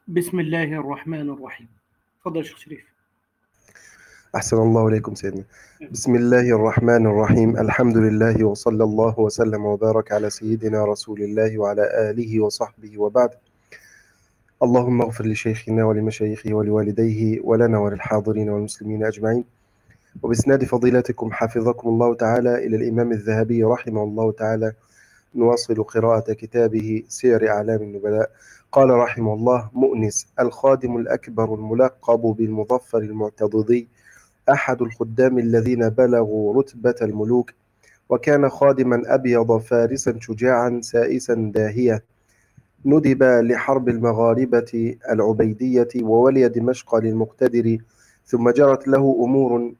بسم الله الرحمن الرحيم. تفضل شيخ شريف. أحسن الله إليكم سيدنا. بسم الله الرحمن الرحيم. الحمد لله وصلى الله وسلم وبارك على سيدنا رسول الله وعلى آله وصحبه وبعد. اللهم اغفر لشيخنا ولمشايخه ولوالديه ولنا وللحاضرين والمسلمين أجمعين. وبإسناد فضيلتكم حفظكم الله تعالى إلى الإمام الذهبي رحمه الله تعالى نواصل قراءة كتابه سير أعلام النبلاء. قال رحمه الله: مؤنس الخادم الأكبر الملقب بالمظفر المعتضدي، أحد الخدام الذين بلغوا رتبة الملوك، وكان خادما أبيض فارسا شجاعا سائسا داهية، ندب لحرب المغاربة العبيدية وولي دمشق للمقتدر، ثم جرت له أمور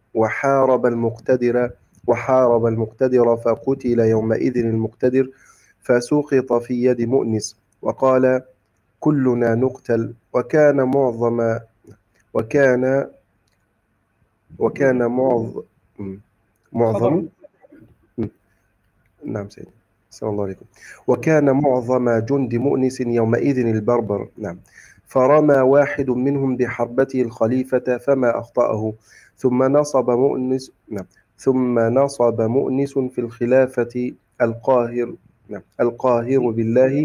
وحارب المقتدر فقتل يومئذ المقتدر، فسقط في يد مؤنس وقال: كلنا نقتل. وكان وكان معظم. نعم سيدي، صلى الله عليكم. وكان معظم جند مؤنس يومئذ البربر. نعم. فرمى واحد منهم بحربته الخليفة فما أخطأه، ثم نصب مؤنس في الخلافة القاهر. نعم. القاهر بالله.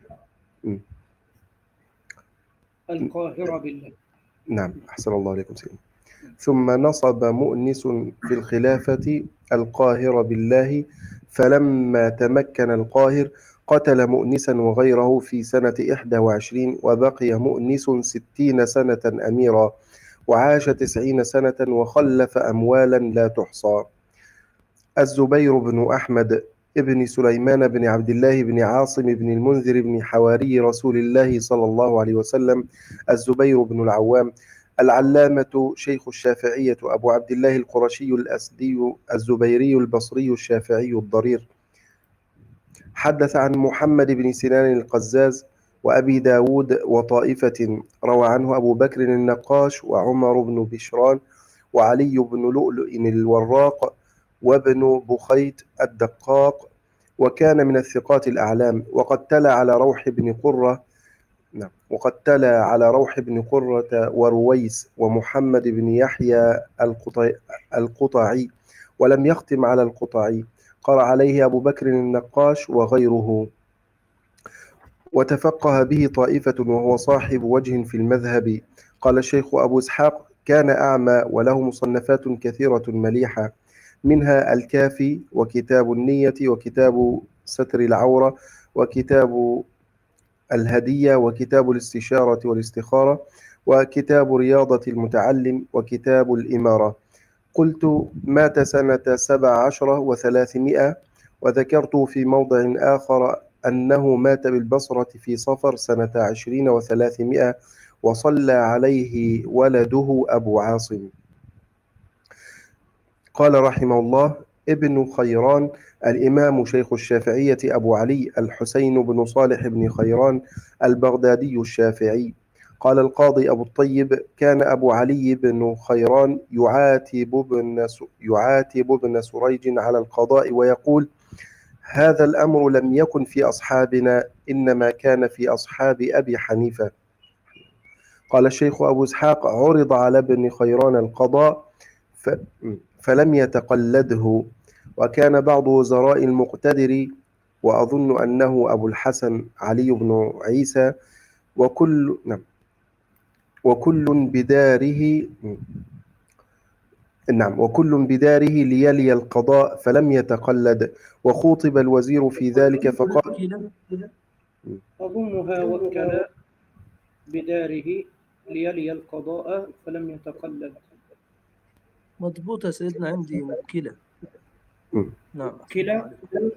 القاهرة بالله. نعم، أحسن الله عليكم سيدي. ثم نصب مؤنس في الخلافة القاهر بالله، فلما تمكن القاهر قتل مؤنسا وغيره في سنة 21، وبقي مؤنس 60 سنة أميرا، وعاش 90 سنة، وخلف أموالا لا تحصى. الزبير بن أحمد ابن سليمان بن عبد الله بن عاصم بن المنذر بن حواري رسول الله صلى الله عليه وسلم، الزبير بن العوام، العلامة شيخ الشافعية أبو عبد الله القرشي الأسدي الزبيري البصري الشافعي الضرير. حدث عن محمد بن سنان القزاز وأبي داود وطائفة، روى عنه أبو بكر النقاش وعمر بن بشران وعلي بن لؤلؤ الوراق وابن بخيت الدقاق، وكان من الثقات الأعلام. وقد تلا على روح بن قرة ورويس ومحمد بن يحيى القطعي، ولم يختم على القطعي. قرأ عليه أبو بكر النقاش وغيره، وتفقه به طائفة، وهو صاحب وجه في المذهب. قال الشيخ أبو إسحاق: كان أعمى، وله مصنفات كثيرة مليحة، منها الكافي، وكتاب النية، وكتاب ستر العورة، وكتاب الهدية، وكتاب الاستشارة والاستخارة، وكتاب رياضة المتعلم، وكتاب الإمارة. قلت: مات سنة 17 و300. وذكرت في موضع آخر أنه مات بالبصرة في صفر سنة 20 و300، وصلى عليه ولده أبو عاصم. قال رحمه الله: ابن خيران الإمام شيخ الشافعية أبو علي الحسين بن صالح بن خيران البغدادي الشافعي. قال القاضي أبو الطيب: كان أبو علي بن خيران يعاتب ابن سريج على القضاء ويقول: هذا الأمر لم يكن في أصحابنا، إنما كان في أصحاب أبي حنيفة. قال الشيخ أبو إسحاق: عرض على ابن خيران القضاء فلم يتقلده، وكان بعض وزراء المقتدر، وأظن أنه أبو الحسن علي بن عيسى، وكل بداره ليلي القضاء، فلم يتقلد. وخوطب الوزير في ذلك فقال: أظنها وكل بداره ليلي القضاء فلم يتقلد. مضبوطة سيدنا، عندي موكلة. نعم. كلا.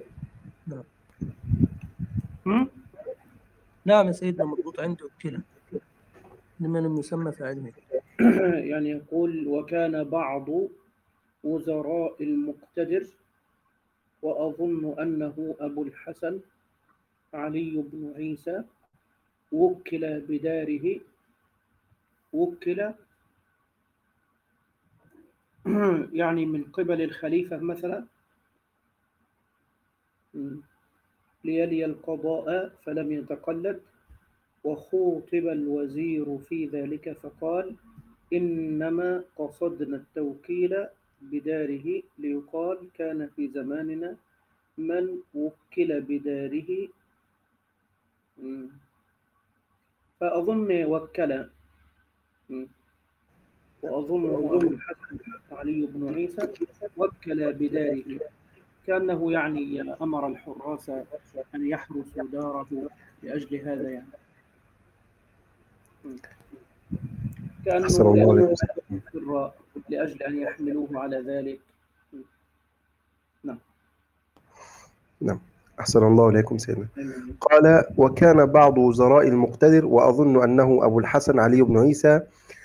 نعم يا سيدنا، مضبوط، عندي وكلة لمن يسمى في علمه. يعني يقول: وكان بعض وزراء المقتدر، وأظن أنه أبو الحسن علي بن عيسى، وكل بداره، يعني من قبل الخليفة مثلا، ليلي القضاء فلم يتقلد. وخوطب الوزير في ذلك فقال إنما قصدنا التوكيل بداره ليقال كان في زماننا من وكل بداره. فأظن وكل. وأظنه أبو الحسن علي بن عيسى وكل بداره، كأنه يعني أمر الحراس أن يحرسوا داره لأجل هذا، يعني أحسن الله عليكم. كأنه لأجل أن يحملوه على ذلك. نعم. أحسن الله إليكم سيدنا. قال وكان بعض وزراء المقتدر وأظن أنه أبو الحسن علي بن عيسى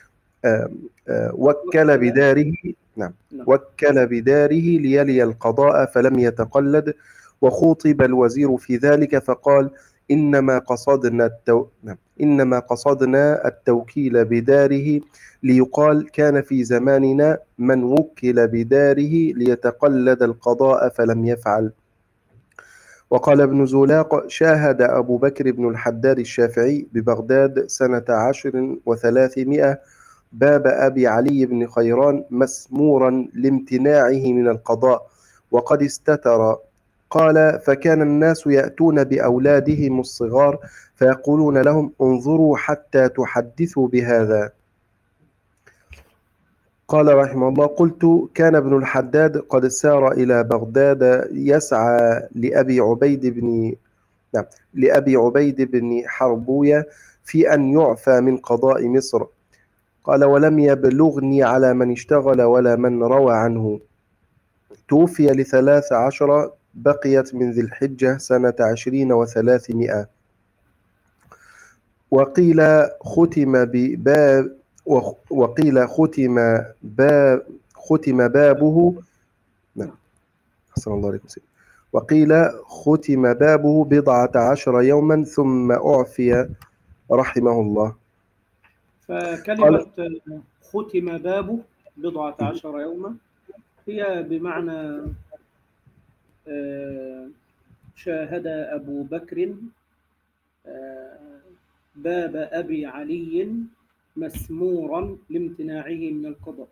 وكل بداره. نعم. وكل بداره ليلي القضاء فلم يتقلد، وخوطب الوزير في ذلك فقال إنما قصدنا التوكيل بداره ليقال كان في زماننا من وكل بداره ليتقلد القضاء فلم يفعل. وقال ابن زولاق شاهد أبو بكر بن الحداد الشافعي ببغداد سنة 10 و300 باب أبي علي بن خيران مسمورا لامتناعه من القضاء وقد استتر. قال فكان الناس يأتون بأولادهم الصغار فيقولون لهم انظروا حتى تحدثوا بهذا. قال رحمه الله قلت كان ابن الحداد قد سار إلى بغداد يسعى لأبي عبيد بن حربوية في أن يعفى من قضاء مصر. قال ولم يبلغني على من اشتغل ولا من روى عنه. توفي ل13 بقيت من ذي الحجة سنة 20 و300. وقيل ختم بابه. أحسن الله عليكم سيدي. وقيل ختم بابه 14 يوما ثم أعفي رحمه الله. فكلمة ختم بابه 14 يوما هي بمعنى شاهد أبو بكر باب أبي علي مسمورا لامتناعه من القضاء،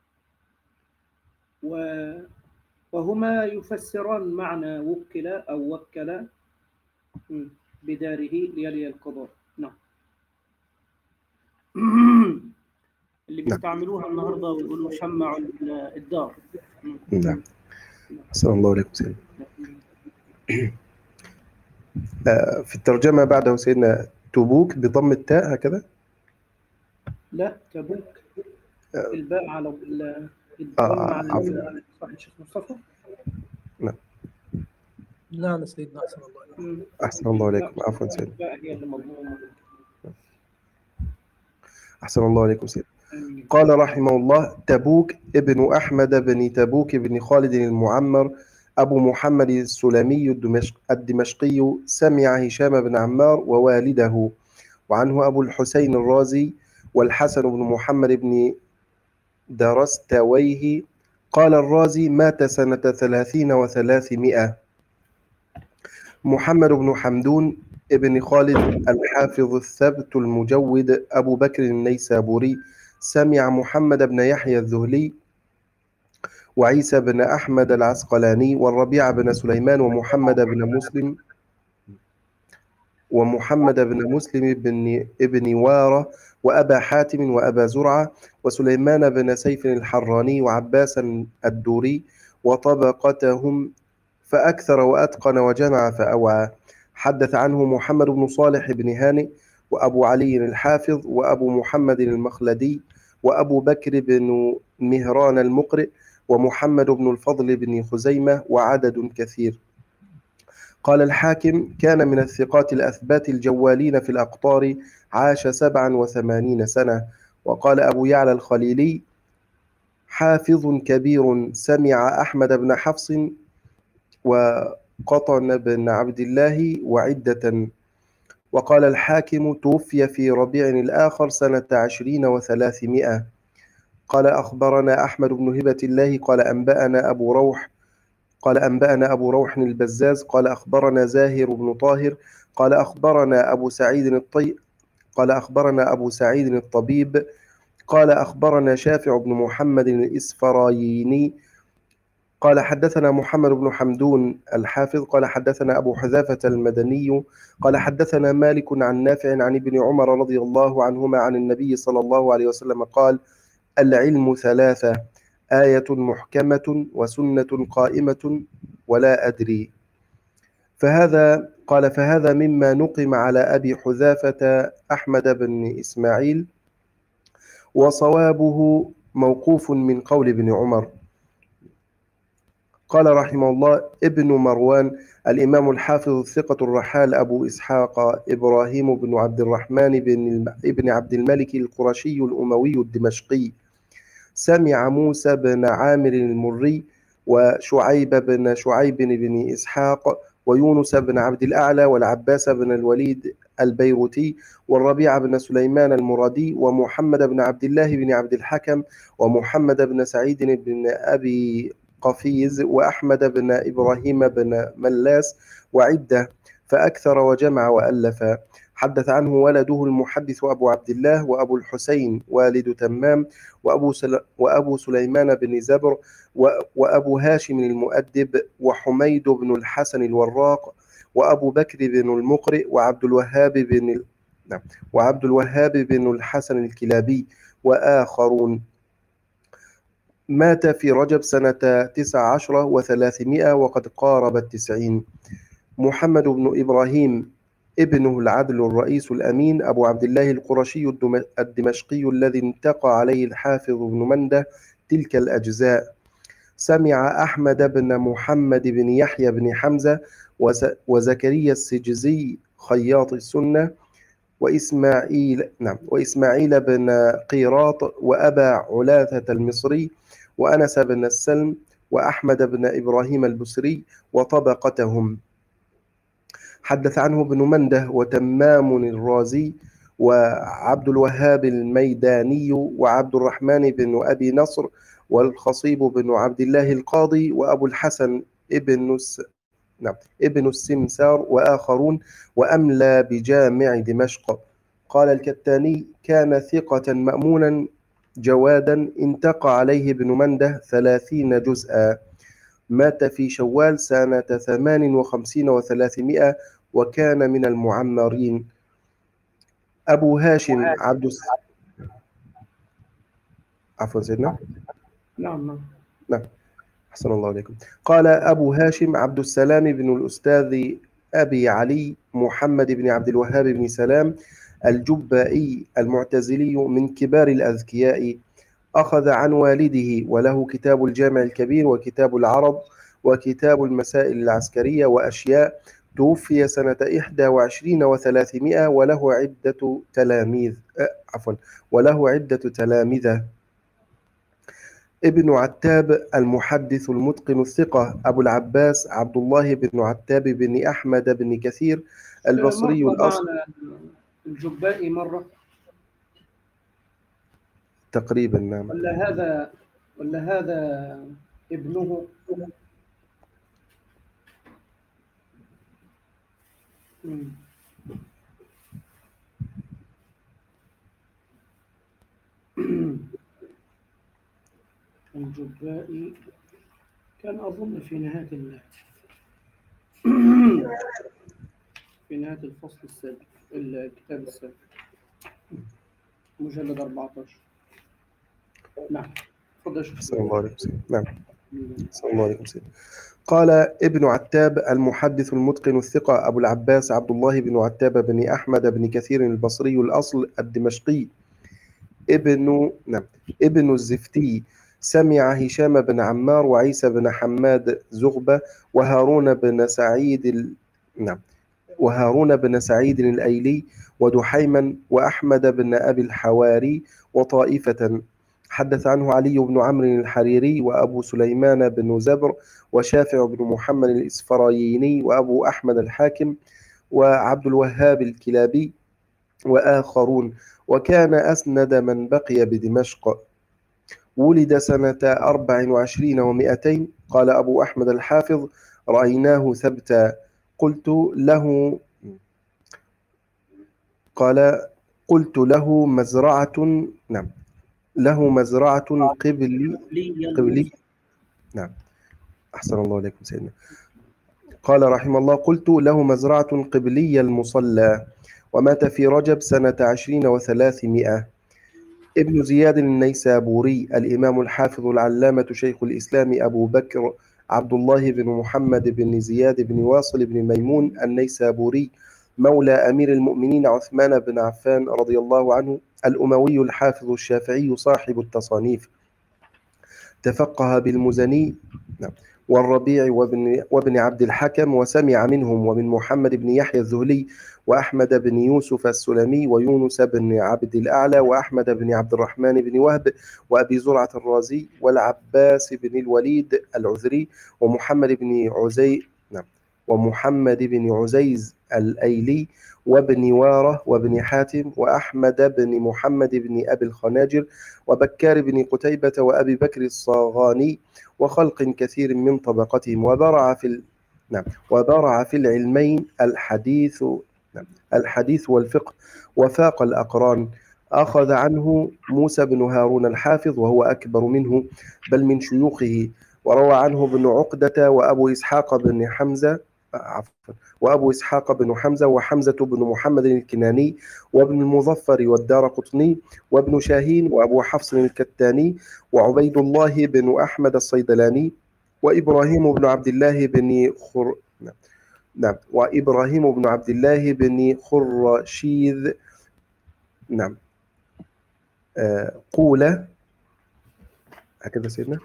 وهما يفسران معنى وكل أو وكل بداره ليلي القضاء. نعم. اللي بيستعملوها النهارده ويقولوا شمعوا الدار. نعم. أحسن الله عليكم سيدنا. في الترجمة بعده سيدنا تبوك بضم التاء هكذا؟ لا، تبوك الباء على الضم على صح الشيخ مصطفى؟ نعم. نعم سيدنا. أحسن الله عليكم. أحسن الله عليكم. عفوا سيدنا. الباء هي اللي مضمومة. أحسن الله عليكم سيدنا. قال رحمه الله تبوك ابن أحمد بن تبوك بن خالد المعمر أبو محمد السلمي الدمشقي سمع هشام بن عمار ووالده، وعنه أبو الحسين الرازي والحسن بن محمد بن درستويه. قال الرازي مات سنة 30 و300. محمد بن حمدون ابن خالد الحافظ الثبت المجود أبو بكر النيسابوري سمع محمد بن يحيى الذهلي وعيسى بن أحمد العسقلاني والربيع بن سليمان ومحمد بن مسلم ابن وارة وأبا حاتم وأبا زرعة وسليمان بن سيف الحراني وعباسا الدوري وطبقتهم، فأكثر وأتقن وجمع فأوعى. حدث عنه محمد بن صالح بن هانئ وأبو علي الحافظ وأبو محمد المخلدي وأبو بكر بن مهران المقرئ ومحمد بن الفضل بن خزيمة وعدد كثير. قال الحاكم كان من الثقات الأثبات الجوالين في الأقطار، عاش 87 سنة. وقال أبو يعلى الخليلي حافظ كبير سمع أحمد بن حفص وقطن بن عبد الله وعدة. وقال الحاكم توفي في ربيع الآخر سنة 20 و300. قال أخبرنا أحمد بن هبة الله قال أنبأنا أبو روح البزاز قال أخبرنا زاهر بن طاهر قال أخبرنا أبو سعيد قال أخبرنا أبو سعيد الطبيب قال أخبرنا شافع بن محمد الإسفرايني قال حدثنا محمد بن حمدون الحافظ قال حدثنا أبو حذافة المدني قال حدثنا مالك عن نافع عن ابن عمر رضي الله عنهما عن النبي صلى الله عليه وسلم قال العلم ثلاثة آية محكمة وسنة قائمة ولا أدري. فهذا مما نقم على أبي حذافة أحمد بن إسماعيل، وصوابه موقوف من قول ابن عمر. قال رحمه الله ابن مروان الإمام الحافظ الثقة الرحال أبو إسحاق إبراهيم بن عبد الرحمن بن عبد الملك القرشي الأموي الدمشقي سمع موسى بن عامر المري وشعيب بن إسحاق ويونس بن عبد الأعلى والعباس بن الوليد البيروتي والربيع بن سليمان المرادي ومحمد بن عبد الله بن عبد الحكم ومحمد بن سعيد بن أبي قفيز وأحمد بن إبراهيم بن ملاس وعدة، فأكثر وجمع وألف. حدث عنه ولده المحدث أبو عبد الله وأبو الحسين والد تمام وأبو سليمان بن زبر وأبو هاشم المؤدب وحميد بن الحسن الوراق وأبو بكر بن المقرئ وعبد الوهاب بن الحسن الكلابي وآخرون. مات في رجب سنة 19 و300 وقد قارب 90. محمد بن إبراهيم ابنه العدل الرئيس الأمين أبو عبد الله القرشي الدمشقي الذي انتقى عليه الحافظ بن منده تلك الأجزاء. سمع أحمد بن محمد بن يحيى بن حمزة وزكريا السجزي خياط السنة وإسماعيل بن قيراط وأبا علاثة المصري وأنس بن السلم وأحمد بن إبراهيم البصري وطبقتهم. حدث عنه ابن منده وتمام الرازي وعبد الوهاب الميداني وعبد الرحمن بن أبي نصر والخصيب بن عبد الله القاضي وأبو الحسن ابن السمسار وآخرون، وأملى بجامع دمشق. قال الكتاني كان ثقة مأمونا جوادا انتقى عليه ابن منده 30 جزءا. مات في شوال سنة 58 و300 وكان من المعمرين. أبو هاشم عبد عفوا سيدنا نعم. أحسن الله عليكم. قال أبو هاشم عبد السلام بن الأستاذ أبي علي محمد بن عبد الوهاب بن سلام الجبائي المعتزلي من كبار الأذكياء، أخذ عن والده وله كتاب الجامع الكبير وكتاب العرب وكتاب المسائل العسكرية وأشياء. توفي سنة 21 و300 وله عدة تلامذة. ابن عتاب المحدث المتقن الثقة أبو العباس عبد الله بن عتاب بن أحمد بن كثير البصري الأصل. الجبائي مرة تقريبا نعم. ولا هذا ابنه؟ الجبائي كان أظن في نهاية الفصل السابع الكتاب السابع مجلد 14. نعم. صلى الله عليه وسلم. نعم. صلى الله عليه وسلم. قال ابن عتاب المحدث المتقن الثقة أبو العباس عبد الله بن عتاب بن أحمد بن كثير البصري الأصل الدمشقي ابن الزفتي سمع هشام بن عمار وعيسى بن حماد زغبة وهارون بن سعيد الأيلي ودحيما وأحمد بن أبي الحواري وطائفة. حدث عنه علي بن عمرو الحريري وأبو سليمان بن زبر وشافع بن محمد الإسفرايني وأبو أحمد الحاكم وعبد الوهاب الكلابي وآخرون، وكان أسند من بقي بدمشق. ولد سنة 24 و200. قال أبو أحمد الحافظ رأيناه ثبتا. قلت له قلت له مزرعة، نعم، له مزرعة قبلي، نعم، أحسن الله عليكم سيدنا. قال رحمه الله: قلت له مزرعة قبلي المصلى، ومات في رجب سنة 20 و300. ابن زياد النيسابوري الإمام الحافظ العلامة شيخ الإسلام أبو بكر عبد الله بن محمد بن زياد بن واصل بن ميمون النيسابوري، مولى أمير المؤمنين عثمان بن عفان رضي الله عنه، الأموي الحافظ الشافعي صاحب التصانيف، تفقه بالمزني والربيع وابن عبد الحكم، وسمع منهم ومن محمد بن يحيى الذهلي وأحمد بن يوسف السلمي ويونس بن عبد الأعلى وأحمد بن عبد الرحمن بن وهب وأبي زرعة الرازي والعباس بن الوليد العذري ومحمد بن عزيز الأيلي وابن وارة وابن حاتم وأحمد بن محمد بن أبي الخناجر وبكار بن قتيبة وأبي بكر الصاغاني وخلق كثير من طبقتهم، وبرع في العلمين الحديث والفقه، وفاق الأقران. أخذ عنه موسى بن هارون الحافظ وهو أكبر منه بل من شيوخه، وروى عنه ابن عقدة وأبو إسحاق بن حمزة وحمزة بن محمد الكناني وابن المظفر والدارقطني وابن شاهين وأبو حفص الكتاني وعبيد الله بن أحمد الصيدلاني وإبراهيم بن عبد الله بن خرشيذ، نعم، قول هكذا سيدنا،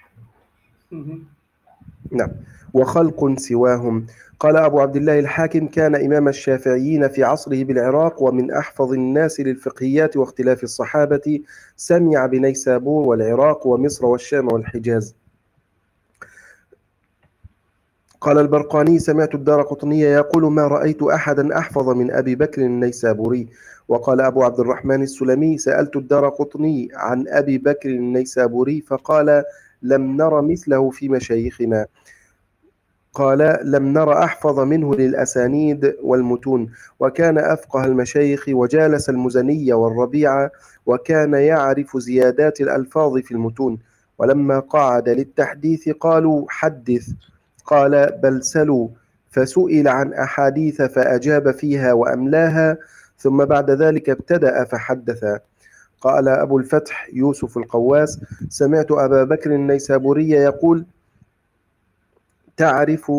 نعم، وخلق سواهم. قال أبو عبد الله الحاكم: كان إمام الشافعيين في عصره بالعراق، ومن أحفظ الناس للفقهيات واختلاف الصحابة، سمع بنيسابور والعراق ومصر والشام والحجاز. قال البرقاني: سمعت الدارقطني يقول: ما رأيت أحدا أحفظ من أبي بكر النيسابوري. وقال أبو عبد الرحمن السلمي: سألت الدارقطني عن أبي بكر النيسابوري فقال: لم نر مثله في مشايخنا. قال: لم نر أحفظ منه للأسانيد والمتون، وكان أفقه المشايخ، وجالس المزني والربيع، وكان يعرف زيادات الألفاظ في المتون. ولما قعد للتحديث قالوا: حدث. قال: بل سلوا. فسئل عن أحاديث فأجاب فيها وأملاها، ثم بعد ذلك ابتدأ فحدث. قال أبو الفتح يوسف القواس: سمعت أبا بكر النيسابوري يقول: تعرف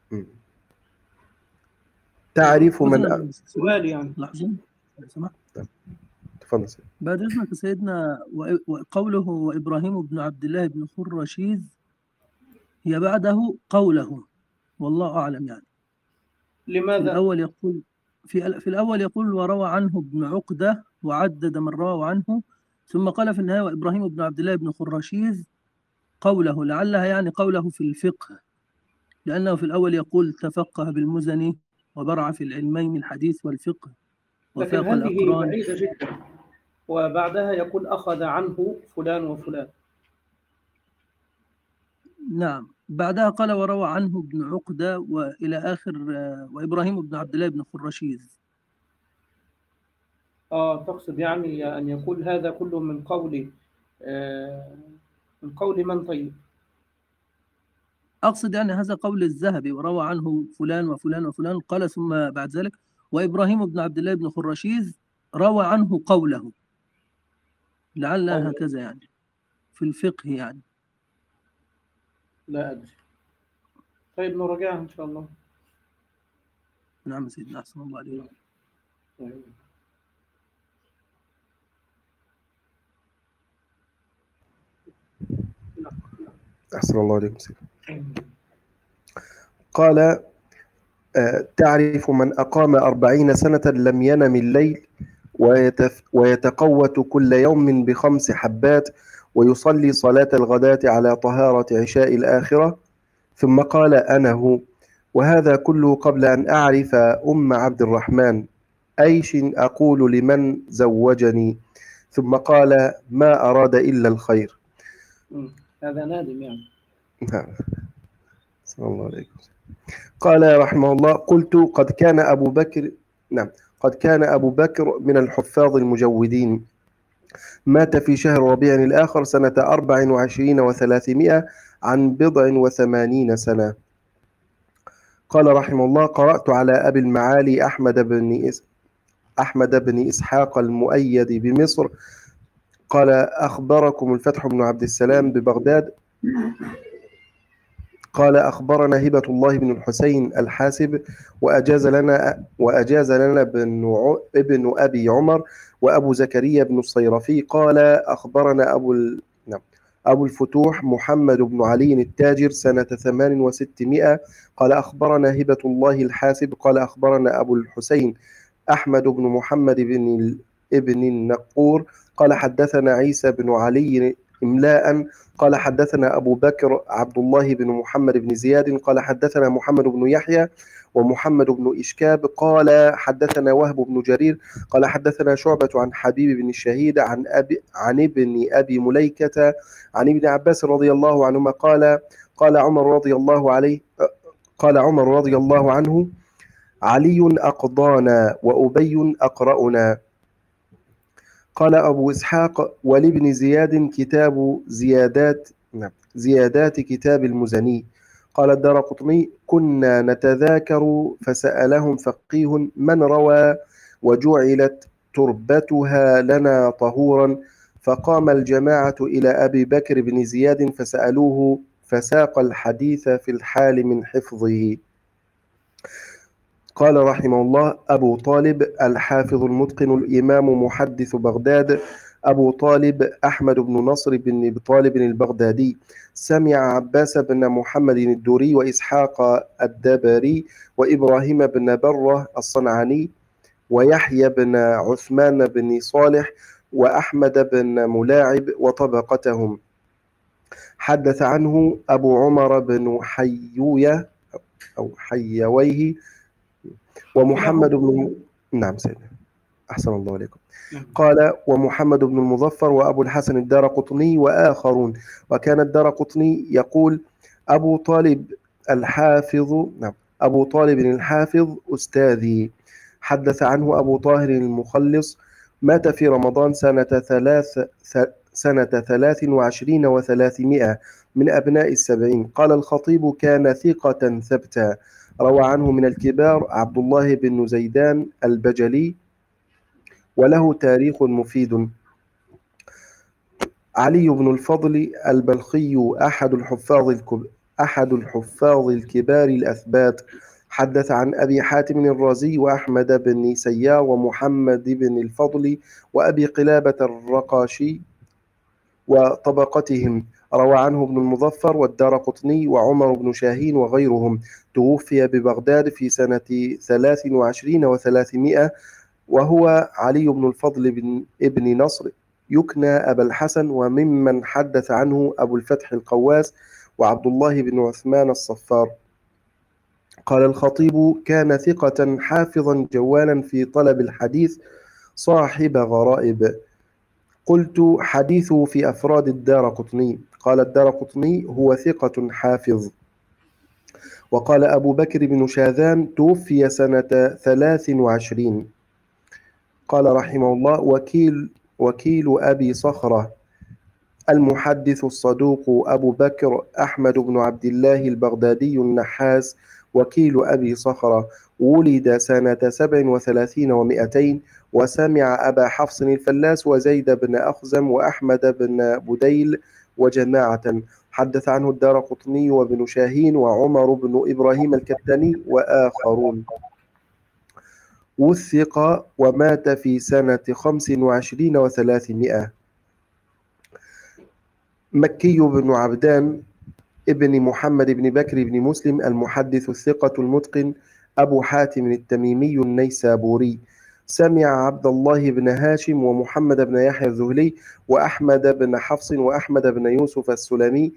من سؤال يعني لحظة سمحت. تفضل. بعد إذنك سيدنا، وقوله وإبراهيم بن عبد الله بن خرشيذ هي بعده قوله، والله أعلم يعني. لماذا؟ في الأول يقول وروى عنه ابن عقدة وعدد من روى عنه، ثم قال في النهاية وإبراهيم بن عبد الله بن خرشيذ قوله، لعلها يعني قوله في الفقه، لأنه في الأول يقول تفقه بالمزني وبرع في العلمين الحديث والفقه لكن وفاق هذه الأقران. بعيدة جدا، وبعدها يقول أخذ عنه فلان وفلان. نعم، بعدها قال وروى عنه ابن عقدة وإلى آخر وإبراهيم بن عبد الله بن خرشيذ. تقصد يعني أن يقول هذا كله من قول من؟ طيب، أقصد يعني هذا قول الذهبي، وروى عنه فلان وفلان وفلان، قال ثم بعد ذلك وإبراهيم بن عبد الله بن خرشيذ روى عنه قوله، لعل هكذا يعني في الفقه يعني. لا أدري. طيب نراجعها إن شاء الله. نعم سيدنا، أحسن الله عليك. أحسن الله عليكم سيدنا. قال: تعرف من أقام 40 سنة لم ينم الليل، ويتقوت كل يوم ب5 حبات، ويصلي صلاة الغداة على طهارة عشاء الآخرة. ثم قال: أنا هو. وهذا كله قبل أن أعرف عبد الرحمن، أيش أقول لمن زوجني. ثم قال: ما أراد إلا الخير. هذا نادم يعني. نعم. صلى الله عليه وسلم. قال رحمه الله: قلت: قد كان أبو بكر، نعم، قد كان أبو بكر من الحفاظ المجودين، مات في شهر ربيع الآخر سنة 24 و300 عن 80 سنة. قال رحمه الله: قرأت على أبي المعالي أحمد بن إسحاق المؤيد بمصر. قال: أخبركم الفتح بن عبد السلام ببغداد. قال: أخبرنا هبة الله بن الحسين الحاسب، وأجاز لنا ابن أبي عمر وأبو زكريا بن الصيرفي. قال: أخبرنا أبو الفتوح محمد بن علي التاجر سنة 68. قال: أخبرنا هبة الله الحاسب. قال: أخبرنا أبو الحسين أحمد بن محمد ابن النقور. قال: حدثنا عيسى بن علي إملاء. قال: حدثنا أبو بكر عبد الله بن محمد بن زياد. قال: حدثنا محمد بن يحيى ومحمد بن إشكاب. قال: حدثنا وهب بن جرير. قال: حدثنا شعبة عن حبيب بن الشهيد عن ابن أبي مليكة عن ابن عباس رضي الله عنهما قال: قال عمر رضي الله عنه: علي أقضانا وأبي أقرأنا. قال أبو إسحاق: ولابن زياد كتاب زيادات كتاب المزني. قال الدارقطني: كنا نتذاكر فسألهم فقيه: من روى وجعلت تربتها لنا طهورا؟ فقام الجماعة إلى أبي بكر بن زياد فسألوه، فساق الحديث في الحال من حفظه. قال رحمه الله: أبو طالب الحافظ المتقن الإمام محدث بغداد أبو طالب أحمد بن نصر بن طالب البغدادي، سمع عباس بن محمد الدوري وإسحاق الدبري وإبراهيم بن برة الصنعاني ويحيى بن عثمان بن صالح وأحمد بن ملاعب وطبقتهم. حدث عنه أبو عمر بن حيوية أو حيويه ومحمد بن نعم سيدنا أحسن الله عليكم. قال: ومحمد بن المظفر وأبو الحسن الدارقطني وآخرون. وكان الدارقطني يقول: أبو طالب الحافظ أستاذي. حدث عنه أبو طاهر المخلص، مات في رمضان سنة 23 و300 من أبناء 70. قال الخطيب: كان ثقة ثبتا. روى عنه من الكبار عبد الله بن زيدان البجلي، وله تاريخ مفيد. علي بن الفضل البلخي أحد الحفاظ الكبار الأثبات. حدث عن أبي حاتم الرازي وأحمد بن سيار ومحمد بن الفضل وأبي قلابة الرقاشي وطبقتهم. روى عنه ابن المظفر والدارقطني وعمر بن شاهين وغيرهم. توفي ببغداد في سنة 23 و300، وهو علي بن الفضل ابن نصر يكنى أبا الحسن. وممن حدث عنه أبو الفتح القواس وعبد الله بن عثمان الصفار. قال الخطيب: كان ثقة حافظا جوالا في طلب الحديث صاحب غرائب. قلت: حديثه في أفراد الدارقطني. قال الدارقطني: هو ثقة حافظ. وقال أبو بكر بن شاذان: توفي سنة 23. قال رحمه الله: وكيل أبي صخرة المحدث الصدوق أبو بكر أحمد بن عبد الله البغدادي النحاس وكيل أبي صخرة، ولد سنة 37 و200، وسمع أبا حفص الفلاس وزيد بن أخزم وأحمد بن بديل وجماعة. حدث عنه الدارقطني وابن شاهين وعمر بن إبراهيم الكتاني وآخرون. وثق ومات في سنة 25 و300. مكي بن عبدان ابن محمد بن بكر بن مسلم المحدث الثقة المتقن أبو حاتم التميمي النيسابوري، سمع عبد الله بن هاشم ومحمد بن يحيى الذهلي وأحمد بن حفص وأحمد بن يوسف السلمي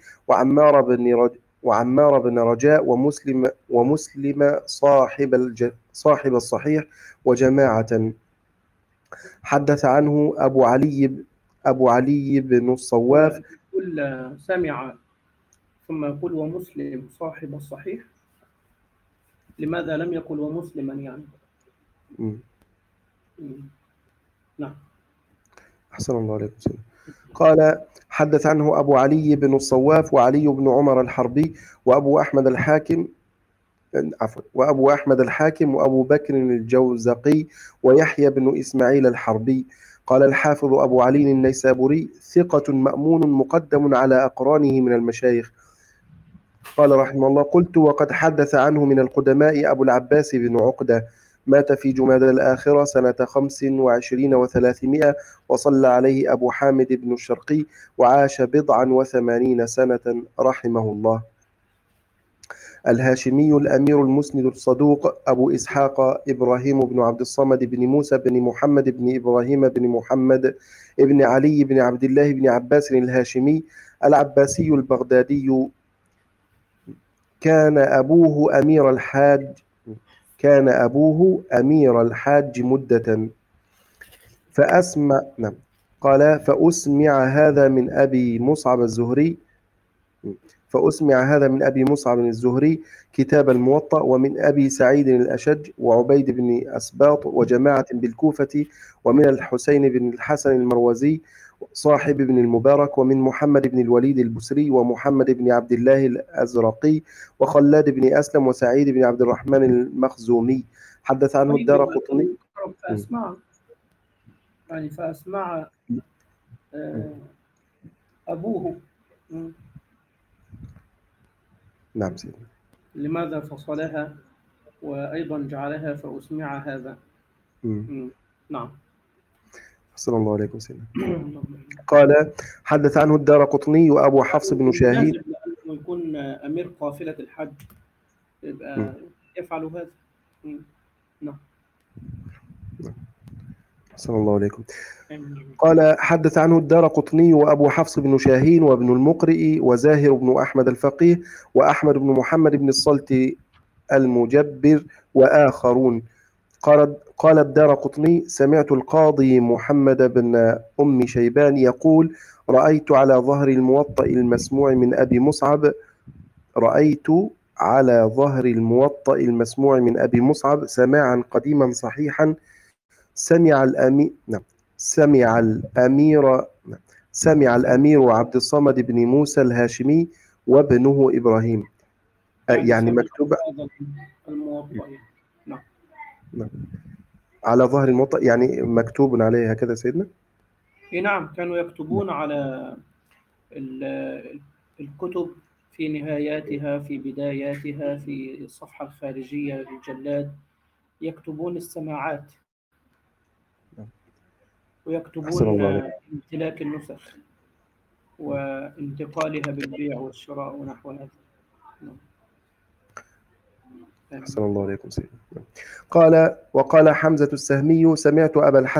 وعمار بن رجاء ومسلم صاحب الصحيح وجماعة. حدث عنه أبو علي بن الصواف. يقول سمع ثم يقول ومسلم صاحب الصحيح، لماذا لم يقل ومسلما يعني؟ نعم. أحسن الله عليكم سيدنا. قال حدث عنه أبو علي بن الصواف وعلي بن عمر الحربي وأبو أحمد الحاكم وأبو بكر الجوزقي ويحيى بن إسماعيل الحربي. قال الحافظ أبو علي النيسابوري ثقة مأمون مقدم على أقرانه من المشايخ. قال رحمه الله قلت وقد حدث عنه من القدماء أبو العباس بن عقدة مات في جمادى الآخرة سنة 25 و300 وصلى عليه أبو حامد بن الشرقي وعاش 89 سنة رحمه الله. الهاشمي الأمير المسند الصدوق أبو إسحاق إبراهيم بن عبد الصمد بن موسى بن محمد بن إبراهيم بن محمد بن علي بن عبد الله بن عباس الهاشمي العباسي البغدادي كان أبوه أمير الحاج مدة فأسمع هذا من أبي مصعب الزهري كتاب الموطأ ومن أبي سعيد الأشج وعبيد بن أسباط وجماعة بالكوفة ومن الحسين بن الحسن المروزي صاحب ابن المبارك ومن محمد بن الوليد البسري ومحمد بن عبد الله الأزرقي وخلاد بن أسلم وسعيد بن عبد الرحمن المخزومي. حدث عنه الدارقطني. فأسمع أبوه. نعم سيدنا. لماذا فصلها وأيضا جعلها فأسمع هذا؟ نعم. صلى الله عليكم سيدنا. قال حدث عنه الدارقطني وأبو حفص بن شاهين. لأنه يكون أمير قافلة الحج يبقى يفعل هذا. نعم. صلى الله عليكم. قال حدث عنه الدارقطني وأبو حفص بن شاهين وابن المقرئ وزاهر بن أحمد الفقيه وأحمد بن محمد بن الصلت المجبر وآخرون. قال الدارقطني سمعت القاضي محمد بن أم شيبان يقول رأيت على ظهر الموطأ المسموع من أبي مصعب سماعا قديما صحيحا سمع الأمير عبد الصمد بن موسى الهاشمي وابنه إبراهيم. يعني مكتوب على ظهر الموطأ يعني مكتوب عليه هكذا سيدنا. نعم كانوا يكتبون على الكتب في نهاياتها في بداياتها في الصفحة الخارجية للجلاد يكتبون السماعات ويكتبون امتلاك النسخ وانتقالها بالبيع والشراء ونحو هذا. أحسن الله عليكم سيدنا. وقال حمزة السهمي سمعت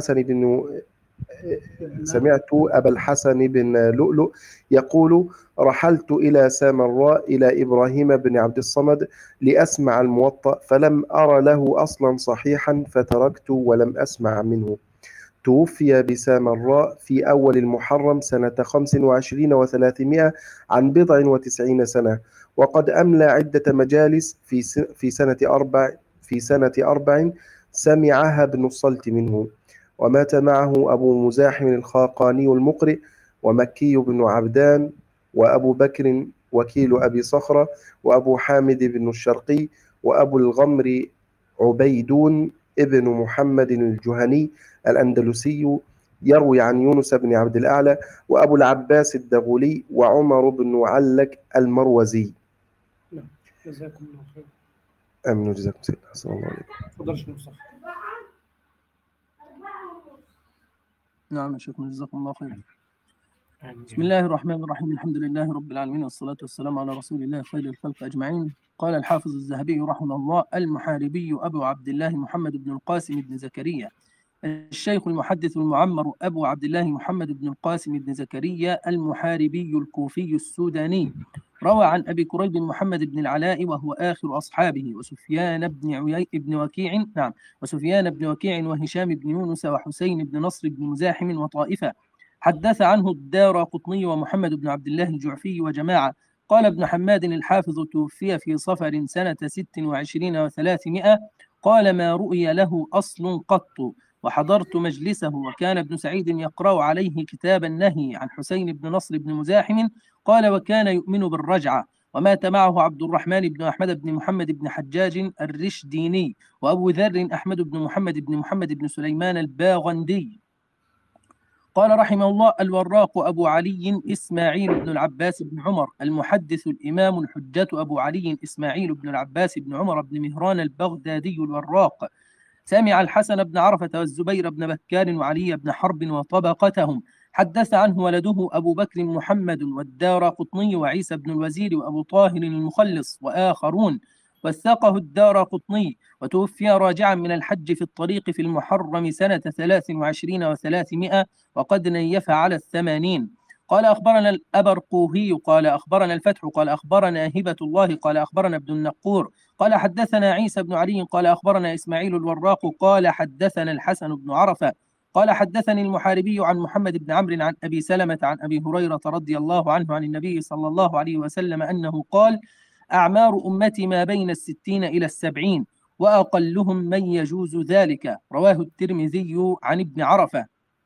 أبا الحسن بن لؤلؤ يقول رحلت إلى سامراء إلى إبراهيم بن عبد الصمد لأسمع الموطأ فلم أر له أصلا صحيحا فتركت ولم أسمع منه. توفي بسامراء في أول المحرم سنة 25 و300 عن 90 سنة وقد أملى عدة مجالس في سنة 4 سمعها ابن الصلت منه. ومات معه أبو مزاحم الخاقاني المقرئ ومكي بن عبدان وأبو بكر وكيل أبي صخرة وأبو حامد بن الشرقي وأبو الغمر عبيدون ابن محمد الجهني الأندلسي يروي عن يونس بن عبد الأعلى وأبو العباس الدغولي وعمر بن علك المروزي. جزاكم الله خير. آمين وجزاكم سيدنا. صلى الله عليكم. تفضل مصطفى. نعم يا شيخنا جزاكم الله خير. بسم الله الرحمن الرحيم الحمد لله رب العالمين والصلاة والسلام على رسول الله خير الخلق أجمعين. قال الحافظ الذهبي رحمه الله المحاربي أبو عبد الله محمد بن القاسم بن زكريا الشيخ المحدث المعمر أبو عبد الله محمد بن القاسم بن زكريا المحاربي الكوفي السوداني روى عن أبي كريب محمد بن العلاء وهو آخر أصحابه وسفيان بن وكيع وهشام بن يونس وحسين بن نصر بن مزاحم وطائفة. حدث عنه الدارقطني ومحمد بن عبد الله الجعفي وجماعة. قال ابن حماد الحافظ توفي في صفر سنة 26 و300. قال ما رؤي له أصل قط وحضرت مجلسه، وكان ابن سعيد يقرأ عليه كتاب النهي عن حسين بن نصر بن مزاحم. قال: وكان يؤمن بالرجعة. ومات معه عبد الرحمن بن أحمد بن محمد بن حجاج الرشديني، وأبو ذر أحمد بن محمد بن سليمان الباغندي. قال رحمه الله: الوراق أبو علي إسماعيل بن العباس بن عمر، المحدث الإمام الحجة أبو علي إسماعيل بن العباس بن عمر بن مهران البغدادي الوراق، سمع الحسن بن عرفة والزبير بن بكار وعلي بن حرب وطبقتهم. حدث عنه ولده أبو بكر محمد والدارقطني وعيسى بن الوزير وأبو طاهر المخلص وآخرون، وثقه الدارقطني، وتوفي راجعا من الحج في الطريق في المحرم سنة 23 و300، وقد نيف على 80. قال: أخبرنا الأبرقوهي قال أخبرنا الفتح قال أخبرنا هبة الله قال أخبرنا ابن النقور قال حدثنا عيسى بن علي قال أخبرنا إسماعيل الوراق قال حدثنا الحسن بن عرفة قال حدثني المحاربي عن محمد بن عمرو عن أبي سلمة عن أبي هريرة رضي الله عنه عن النبي صلى الله عليه وسلم أنه قال: أعمار أمتي ما بين 60 إلى 70، وأقلهم من يجوز ذلك. رواه الترمذي عن ابن عرفة.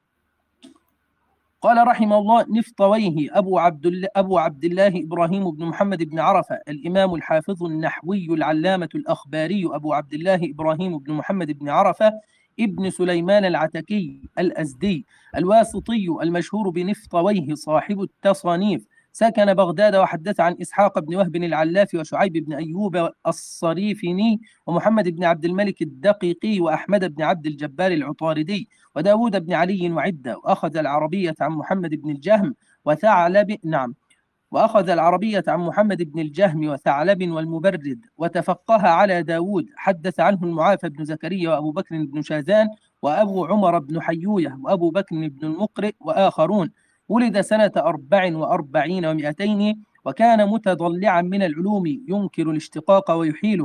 قال رحمه الله: نفطويه أبو عبد الله إبراهيم بن محمد بن عرفة، الإمام الحافظ النحوي العلامة الأخباري أبو عبد الله إبراهيم بن محمد بن عرفة ابن سليمان العتكي الأزدي الواسطي المشهور بنفطويه صاحب التصانيف، سكن بغداد. وحدث عن إسحاق بن وهب العلاف وشعيب بن أيوب الصريفني ومحمد بن عبد الملك الدقيقي وأحمد بن عبد الجبار العطاردي وداود بن علي وعدة. وأخذ العربية عن محمد بن الجهم وثعلب وأخذ العربية عن محمد بن الجهم وثعلب والمبرد، وتفقه على داود. حدث عنه المعافى بن زكريا وأبو بكر بن شاذان وأبو عمر بن حيوية وأبو بكر بن المقرئ وآخرون. ولد سنة 44 و200، وكان متضلعا من العلوم ينكر الاشتقاق ويحيله.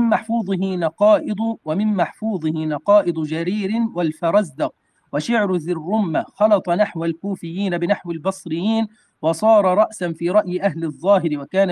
ومن محفوظه نقائض جرير والفرزدق وشعر ذي الرمة. خلط نحو الكوفيين بنحو البصريين، وصار رأسا في رأي أهل الظاهر، وكان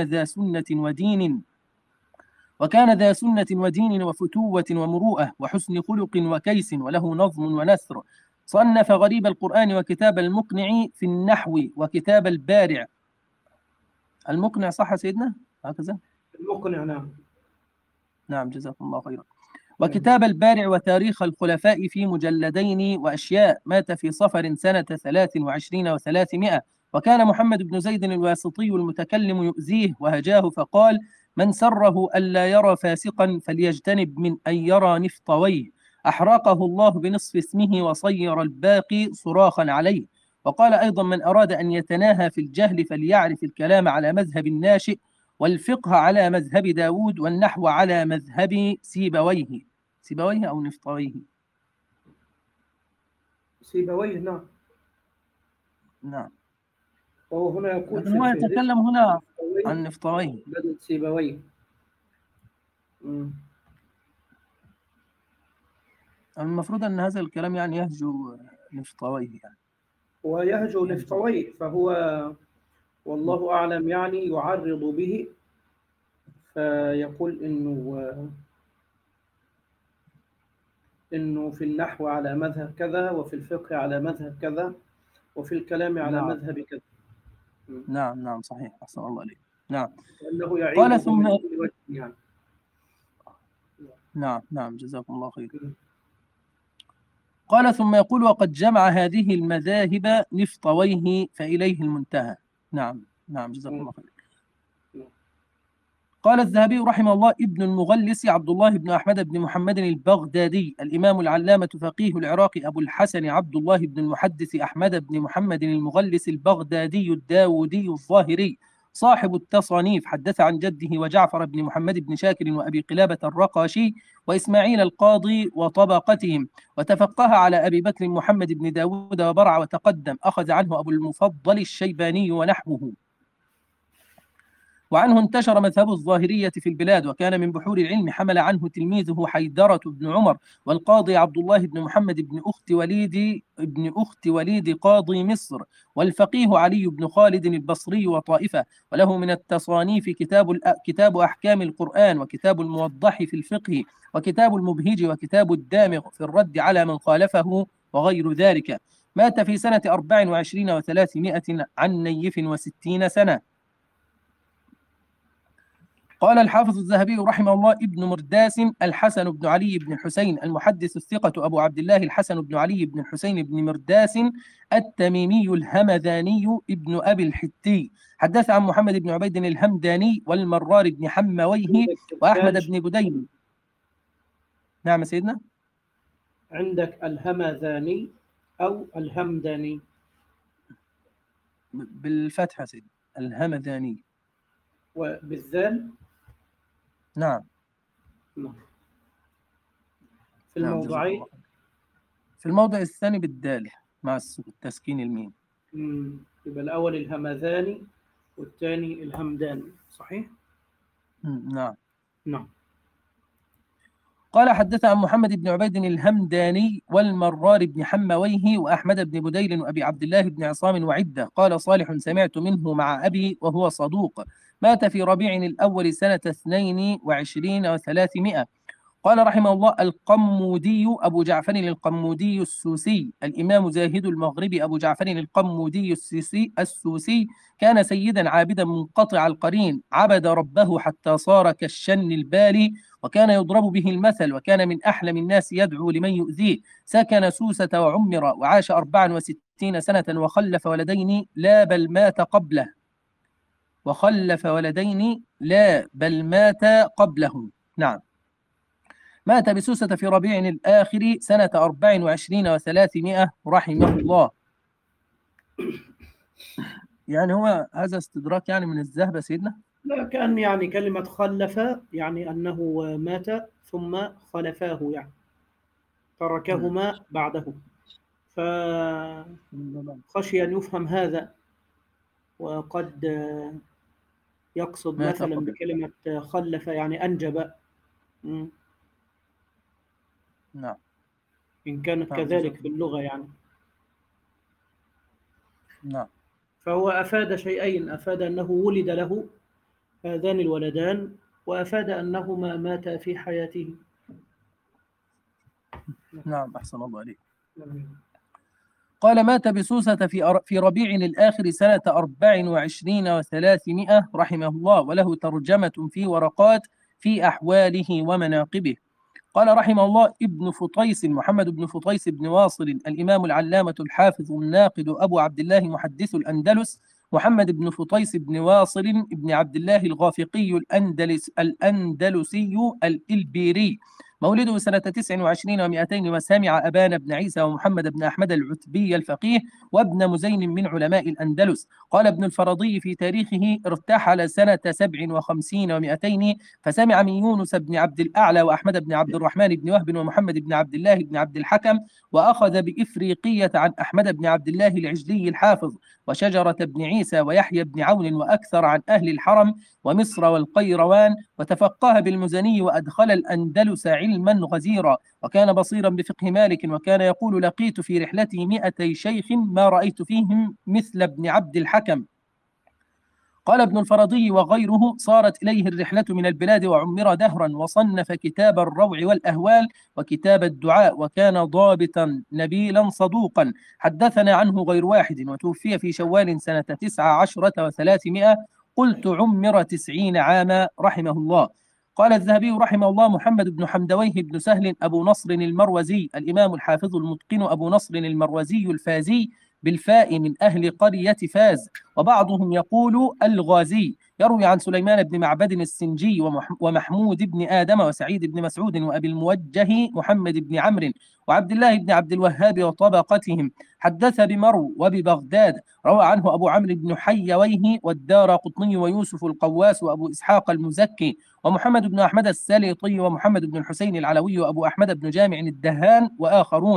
ذا سنة ودين وفتوة ومروءة وحسن خلق وكيس، وله نظم ونثر. صنف غريب القرآن وكتاب المقنع في النحو وكتاب البارع. المقنع صح سيدنا؟ هكذا؟ المقنع نعم. نعم جزاكم الله خيرا. وكتاب البارع وتاريخ الخلفاء في مجلدين وأشياء. مات في صفر سنة 23 و300. وكان محمد بن زيد الواسطي المتكلم يؤذيه وهجاه، فقال: من سره ألا يرى فاسقا فليجتنب من أن يرى نفطويه. أحرقه الله بنصف اسمه وصير الباقي صراخا عليه. وقال أيضا: من أراد أن يتناهى في الجهل فليعرف الكلام على مذهب الناشئ، والفقه على مذهب داود، والنحو على مذهب سيبويه أو نفطويه. سيبويه نعم. وهو هنا يقول هو يتكلم هنا عن نفطويه بدل سيبويه. المفروض أن هذا الكلام يعني يهجو نفطويه يعني. ويهجو نفطويه، فهو والله أعلم يعني يعرض به، فيقول إنه في النحو على مذهب كذا، وفي الفقه على مذهب كذا، وفي الكلام على مذهب كذا. نعم صحيح، أحسن الله عليك. نعم. قال ثم يعني. نعم جزاكم الله خير. قال ثم يقول: وقد جمع هذه المذاهب نفطويه فإليه المنتهى. نعم جزاكم الله خير. قال الذهبي رحمه الله: ابن المغلس عبد الله بن أحمد بن محمد البغدادي، الإمام العلامة فقيه العراق أبو الحسن عبد الله بن المحدث أحمد بن محمد المغلس البغدادي الداودي الظاهري صاحب التصانيف. حدث عن جده وجعفر بن محمد بن شاكر وأبي قلابة الرقاشي وإسماعيل القاضي وطبقتهم، وتفقه على أبي بكر محمد بن داود وبرع وتقدم. أخذ عنه أبو المفضل الشيباني ونحوه. وعنه انتشر مذهب الظاهرية في البلاد، وكان من بحور العلم حمل عنه تلميذه حيدرة بن عمر، والقاضي عبد الله بن محمد بن أخت وليد قاضي مصر، والفقيه علي بن خالد البصري وطائفة. وله من التصانيف كتاب أحكام القرآن، وكتاب الموضح في الفقه، وكتاب المبهج، وكتاب الدامغ في الرد على من خالفه، وغير ذلك. مات في سنة 24 و300 عن نيف 60 سنة. قال الحافظ الذهبي رحمه الله: ابن مرداس الحسن بن علي بن الحسين المحدث الثقة أبو عبد الله الحسن بن علي بن الحسين بن مرداس التميمي الهمذاني ابن أبي الحتي، حدث عن محمد بن عبيد الهمداني والمرار بن حمويه وأحمد بن بدين. نعم سيدنا. عندك الهمذاني أو الهمداني؟ بالفتحة سيدنا، الهمذاني. وبالذال؟ نعم. في الموضعين؟ في الموضع الثاني بالدال مع التسكين الميم. يبقى الأول الهمذاني والثاني الهمداني، صحيح؟ نعم. نعم. قال: حدث عن محمد بن عبيد الهمداني والمرار بن حمويه وأحمد بن بديل وأبي عبد الله بن عصام وعدة. قال صالح: سمعت منه مع أبي وهو صدوق. مات في ربيع الأول سنة 22 و300. قال رحمه الله: القمودي أبو جعفر القمودي السوسي، الإمام زاهد المغربي أبو جعفر القمودي السوسي، كان سيدا عابدا منقطع القرين، عبد ربه حتى صار كالشن البالي، وكان يضرب به المثل، وكان من أحلم الناس يدعو لمن يؤذيه. سكن سوسة وعمر، وعاش 64 سنة، وخلف ولدين لا بل مات قبله. نعم. مات بسوسة في ربيع الآخر سنة 24 و300 رحمه الله. يعني هو هذا استدراك يعني من الذهب سيدنا؟ لا، كان يعني كلمة خلف يعني أنه مات ثم خلفاه، يعني تركهما بعده، فخشي أن يفهم هذا، وقد يقصد مثلا بكلمة خلف يعني أنجب. نعم. إن كانت كذلك في اللغة يعني. نعم. فهو أفاد شيئين: أفاد أنه ولد له هذان الولدان، وأفاد أنهما ماتا في حياته. نعم، أحسن الله عليك. قال: مات بسوسة في ربيع الآخر سنة 24 و300 رحمه الله، وله ترجمة في ورقات في أحواله ومناقبه. قال رحمه الله: ابن فطيس محمد بن فطيس بن واصل، الإمام العلامة الحافظ الناقد أبو عبد الله محدث الأندلس، محمد بن فطيس بن واصل بن عبد الله الغافقي الأندلسي الإلبيري، مولده سنة 29 و200، وسمع أبان بن عيسى ومحمد بن أحمد العتبي الفقيه وابن مزين من علماء الأندلس. قال ابن الفرضي في تاريخه: ارتحل سنة 57 و200، فسمع من يونس بن عبد الأعلى وأحمد بن عبد الرحمن بن وهب ومحمد بن عبد الله بن عبد الحكم، وأخذ بإفريقية عن أحمد بن عبد الله العجلي الحافظ، وشجرة بن عيسى ويحيى بن عون، وأكثر عن أهل الحرم ومصر والقيروان، وتفقه بالمزني، وأدخل الأندلس علما غزيرا، وكان بصيرا بفقه مالك، وكان يقول: لقيت في رحلتي 200 شيخ ما رأيت فيهم مثل ابن عبد الحكم. قال ابن الفرضي وغيره: صارت إليه الرحلة من البلاد وعمر دهرا، وصنف كتاب الروع والأهوال وكتاب الدعاء، وكان ضابطا نبيلا صدوقا. حدثنا عنه غير واحد، وتوفي في شوال سنة 19 و300. قلت: عمر 90 عاما رحمه الله. قال الذهبي رحمه الله: محمد بن حمدويه بن سهل أبو نصر المروزي، الإمام الحافظ المتقن أبو نصر المروزي الفازي بالفاء، من أهل قرية فاز، وبعضهم يقول الغازي. يروي عن سليمان بن معبد السنجي ومحمود بن آدم وسعيد بن مسعود وأبي الموجه محمد بن عمرو وعبد الله بن عبد الوهاب وطبقتهم. حدث بمرو وببغداد. روى عنه أبو عمرو بن حيويه والدارقطني ويوسف القواس وأبو إسحاق المزكي ومحمد بن أحمد السليطي ومحمد بن الحسين العلوي وأبو أحمد بن جامع الدهان وآخرون.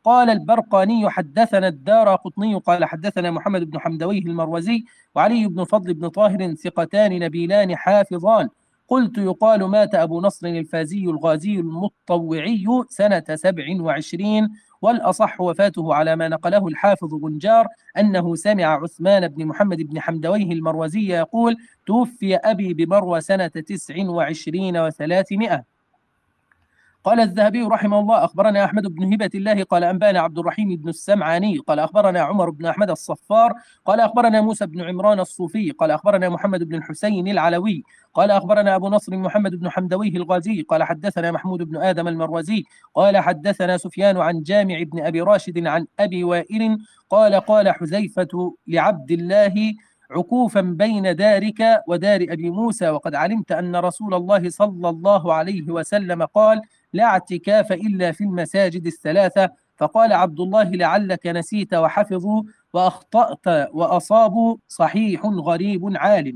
قال البرقاني حدثنا الدارقطني قال حدثنا محمد بن حمدويه المروزي وعلي بن فضل بن طاهر ثقتان نبيلان حافظان. قلت يقال مات أبو نصر الفازي الغازي المطوعي سنة 27، والأصح وفاته على ما نقله الحافظ بنجار أنه سمع عثمان بن محمد بن حمدويه المروزي يقول: توفي أبي بمروى سنة 29 و300. قال الذهبي رحمه الله: أخبرنا أحمد بن هبة الله قال أنبانا عبد الرحيم بن السمعاني قال أخبرنا عمر بن أحمد الصفار قال أخبرنا موسى بن عمران الصوفي قال أخبرنا محمد بن الحسين العلوي قال أخبرنا أبو نصر محمد بن حمدويه الغازي قال حدثنا محمود بن آدم المروزي قال حدثنا سفيان عن جامع بن أبي راشد عن أبي وائل قال حذيفة لعبد الله عكوفا بين دارك ودار أبي موسى: وقد علمت أن رسول الله صلى الله عليه وسلم قال: لا اعتكاف إلا في المساجد الثلاثة. فقال عبد الله: لعلك نسيت وحفظوا وأخطأت وأصابوا صحيح غريب عالم.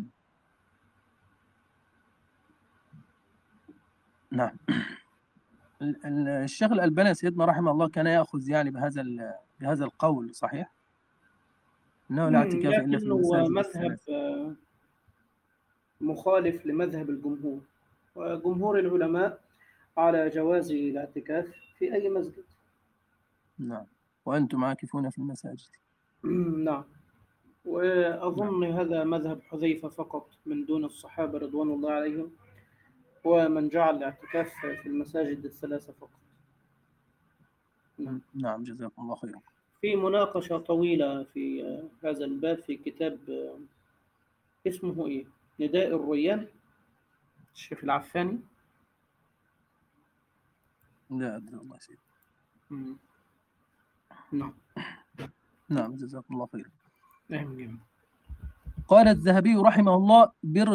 نعم. الشيخ الألباني سيدنا رحمه الله كان يأخذ يعني بهذا القول، صحيح؟ إنه لا اعتكاف إلا في لكنه المساجد مذهب الثلاثة. مخالف لمذهب الجمهور، وجمهور العلماء على جواز الاعتكاف في أي مسجد. نعم، وأنتم عاكفون في المساجد. نعم، وأظن هذا مذهب حذيفة فقط من دون الصحابة رضوان الله عليهم، ومن جعل الاعتكاف في المساجد الثلاثة فقط. نعم، جزاكم الله خيرا. في مناقشة طويلة في هذا الباب في كتاب اسمه إيه؟ نداء الريان، الشيخ العفاني. لا أدري والله سيدي. نعم. نعم، جزاكم الله خيرا. آمين. قال الذهبي رحمه الله: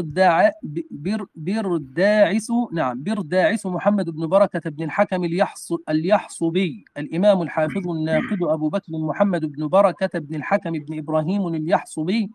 برداعس محمد بن بركة بن الحكم اليحصبي الإمام الحافظ الناقد أبو بكر محمد بن بركة بن الحكم بن إبراهيم اليحصبي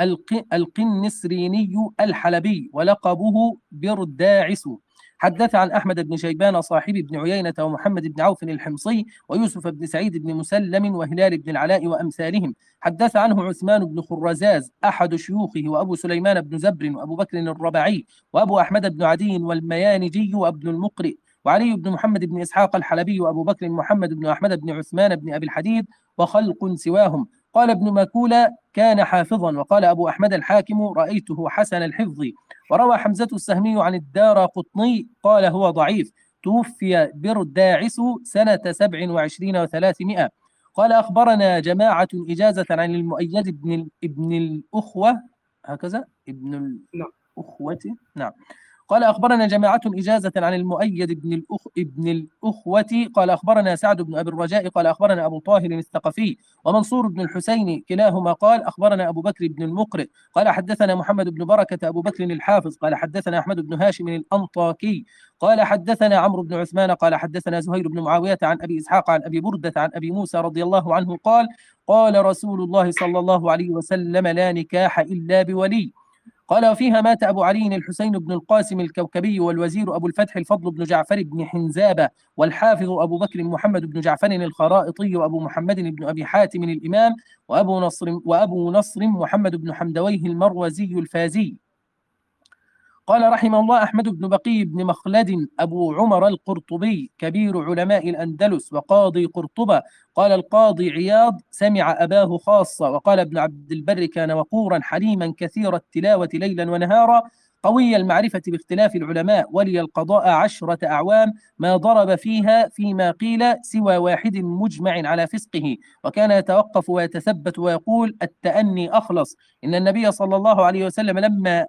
القنسريني الحلبي، ولقبه برداعس. حدث عن أحمد بن شيبان صاحب بن عيينة ومحمد بن عوف الحمصي ويوسف بن سعيد بن مسلم وهلال بن العلاء وأمثالهم. حدث عنه عثمان بن خرزاز أحد شيوخه، وأبو سليمان بن زبر، وأبو بكر الربعي، وأبو أحمد بن عدي والميانجي، وابن المقرئ، وعلي بن محمد بن إسحاق الحلبي، وأبو بكر محمد بن أحمد بن عثمان بن أبي الحديد، وخلق سواهم. قال ابن ماكولة: كان حافظا. وقال أبو أحمد الحاكم: رأيته حسن الحفظ. وروى حمزة السهمي عن الدارقطني قال: هو ضعيف. توفي برداعس سنة 27 و300. قال: أخبرنا جماعة إجازة عن المؤيد ابن الأخوة، هكذا ابن الأخوة. نعم. قال: أخبرنا جماعة إجازة عن المؤيد ابن الأخوة. قال: أخبرنا سعد بن أبي الرجاء قال: أخبرنا أبو طاهر الثقفي ومنصور بن الحسين كلاهما قال: أخبرنا أبو بكر بن المقرئ قال: حدثنا محمد بن بركة أبو بكر الحافظ قال: حدثنا أحمد بن هاشم الأنطاكي قال: حدثنا عمرو بن عثمان قال: حدثنا زهير بن معاوية عن أبي إسحاق عن أبي بردة عن أبي موسى رضي الله عنه قال: قال رسول الله صلى الله عليه وسلم: لا نكاح إلا بولي. قال: وفيها مات أبو علي الحسين بن القاسم الكوكبي، والوزير أبو الفتح الفضل بن جعفر بن حنزابة، والحافظ أبو بكر محمد بن جعفر الخرائطي، وأبو محمد بن أبي حاتم الإمام، وأبو نصر محمد بن حمدويه المروزي الفازي. قال رحمه الله: أحمد بن بقي بن مخلد أبو عمر القرطبي كبير علماء الأندلس وقاضي قرطبة. قال القاضي عياض: سمع أباه خاصة. وقال ابن عبد البر: كان وقورا حليما كثير التلاوة ليلا ونهارا، قوي المعرفة باختلاف العلماء، ولي القضاء 10 أعوام، ما ضرب فيها فيما قيل سوى واحد مجمع على فسقه، وكان يتوقف ويتثبت ويقول: التأني أخلص. إن النبي صلى الله عليه وسلم لما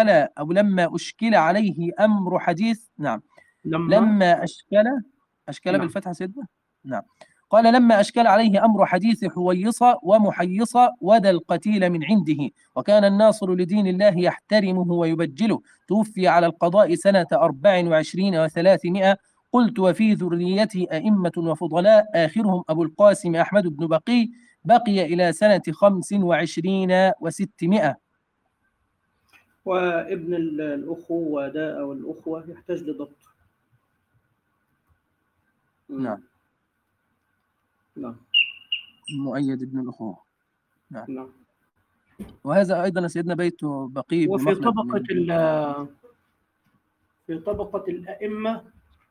أشكل عليه أمر حديث، نعم، لما أشكل بالفتحة سيدنا، نعم، قال: لما أشكل عليه أمر حديث حويصة ومحيصة ودى القتيل من عنده، وكان الناصر لدين الله يحترمه ويبجله. توفي على القضاء سنة 24 و300. قلت: وفي ذريته أئمة وفضلاء، آخرهم أبو القاسم أحمد بن بقي إلى سنة 25 و600. وابن الأخوة ده أو الأخوة يحتاج لضبط. نعم. نعم المؤيد بن الأخوة. نعم. نعم. وهذا أيضا سيدنا بيت بقي بن وفي مخلد طبقة في طبقة الأئمة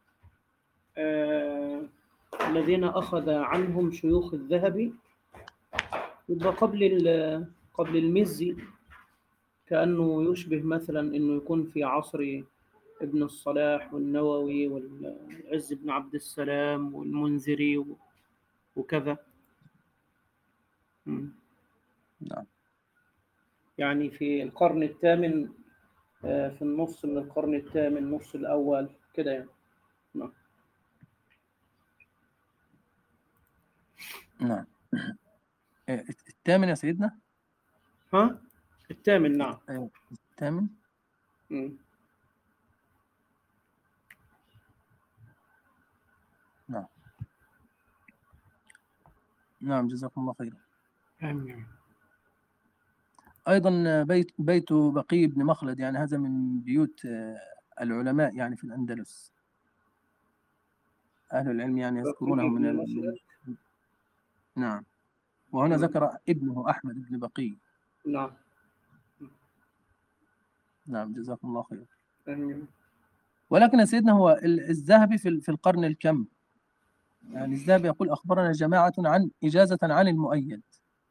الذين أخذ عنهم شيوخ الذهبي، يبقى قبل المزي، كأنه يشبه مثلا أنه يكون في عصر ابن الصلاح والنووي والعز بن عبد السلام والمنذري وكذا. نعم. يعني في القرن الثامن، في النص من القرن الثامن، النص الأول كده يعني. نعم. نعم. الثامن يا سيدنا؟ ها؟ الثامن. نعم. الثامن. نعم. نعم، جزاكم الله خيرا. آمين. أيضا بيت بقي بن مخلد، يعني هذا من بيوت العلماء يعني في الأندلس. أهل العلم يعني يذكرونه من نعم. وهنا ذكر ابنه أحمد بن بقي. نعم. نعم، جزاكم الله خيرا. آمين. ولكن يا سيدنا هو الذهبي في القرن الكم؟ يعني الذهبي يقول أخبرنا جماعة عن إجازة عن المؤيد.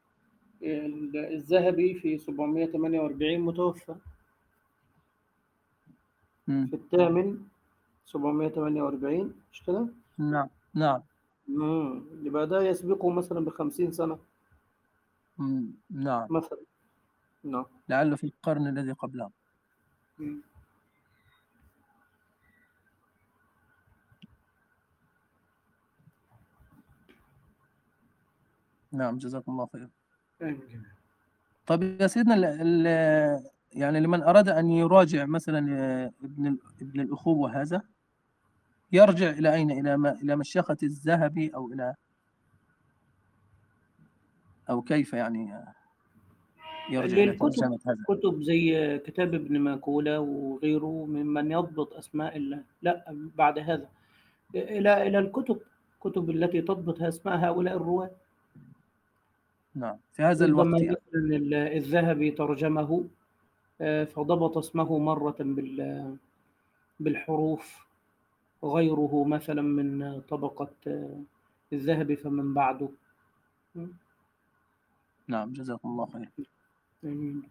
الذهبي في 748 متوفى. في الثامن 748، مش كده؟ نعم. نعم. يبقى ده يسبقه مثلا ب50 سنة. نعم مثلا. نعم. لعله في القرن الذي قبله. نعم، جزاكم الله خير. طيب يا سيدنا يعني لمن أراد أن يراجع مثلا ابن الأخوة هذا، يرجع إلى أين؟ إلى مشيخة الذهبي أو كيف يعني يرجع إلى ترجمة هذا؟ كتب زي كتاب ابن ماكولة وغيره ممن يضبط أسماء الله. لا، بعد هذا إلى الكتب التي تضبط أسماء هؤلاء الرواة. نعم، في هذا الوقت يعني. الذهبي ترجمه فضبط اسمه مرة بالحروف، غيره مثلا من طبقة الذهبي فمن بعده. نعم، جزاكم الله خير. آمين.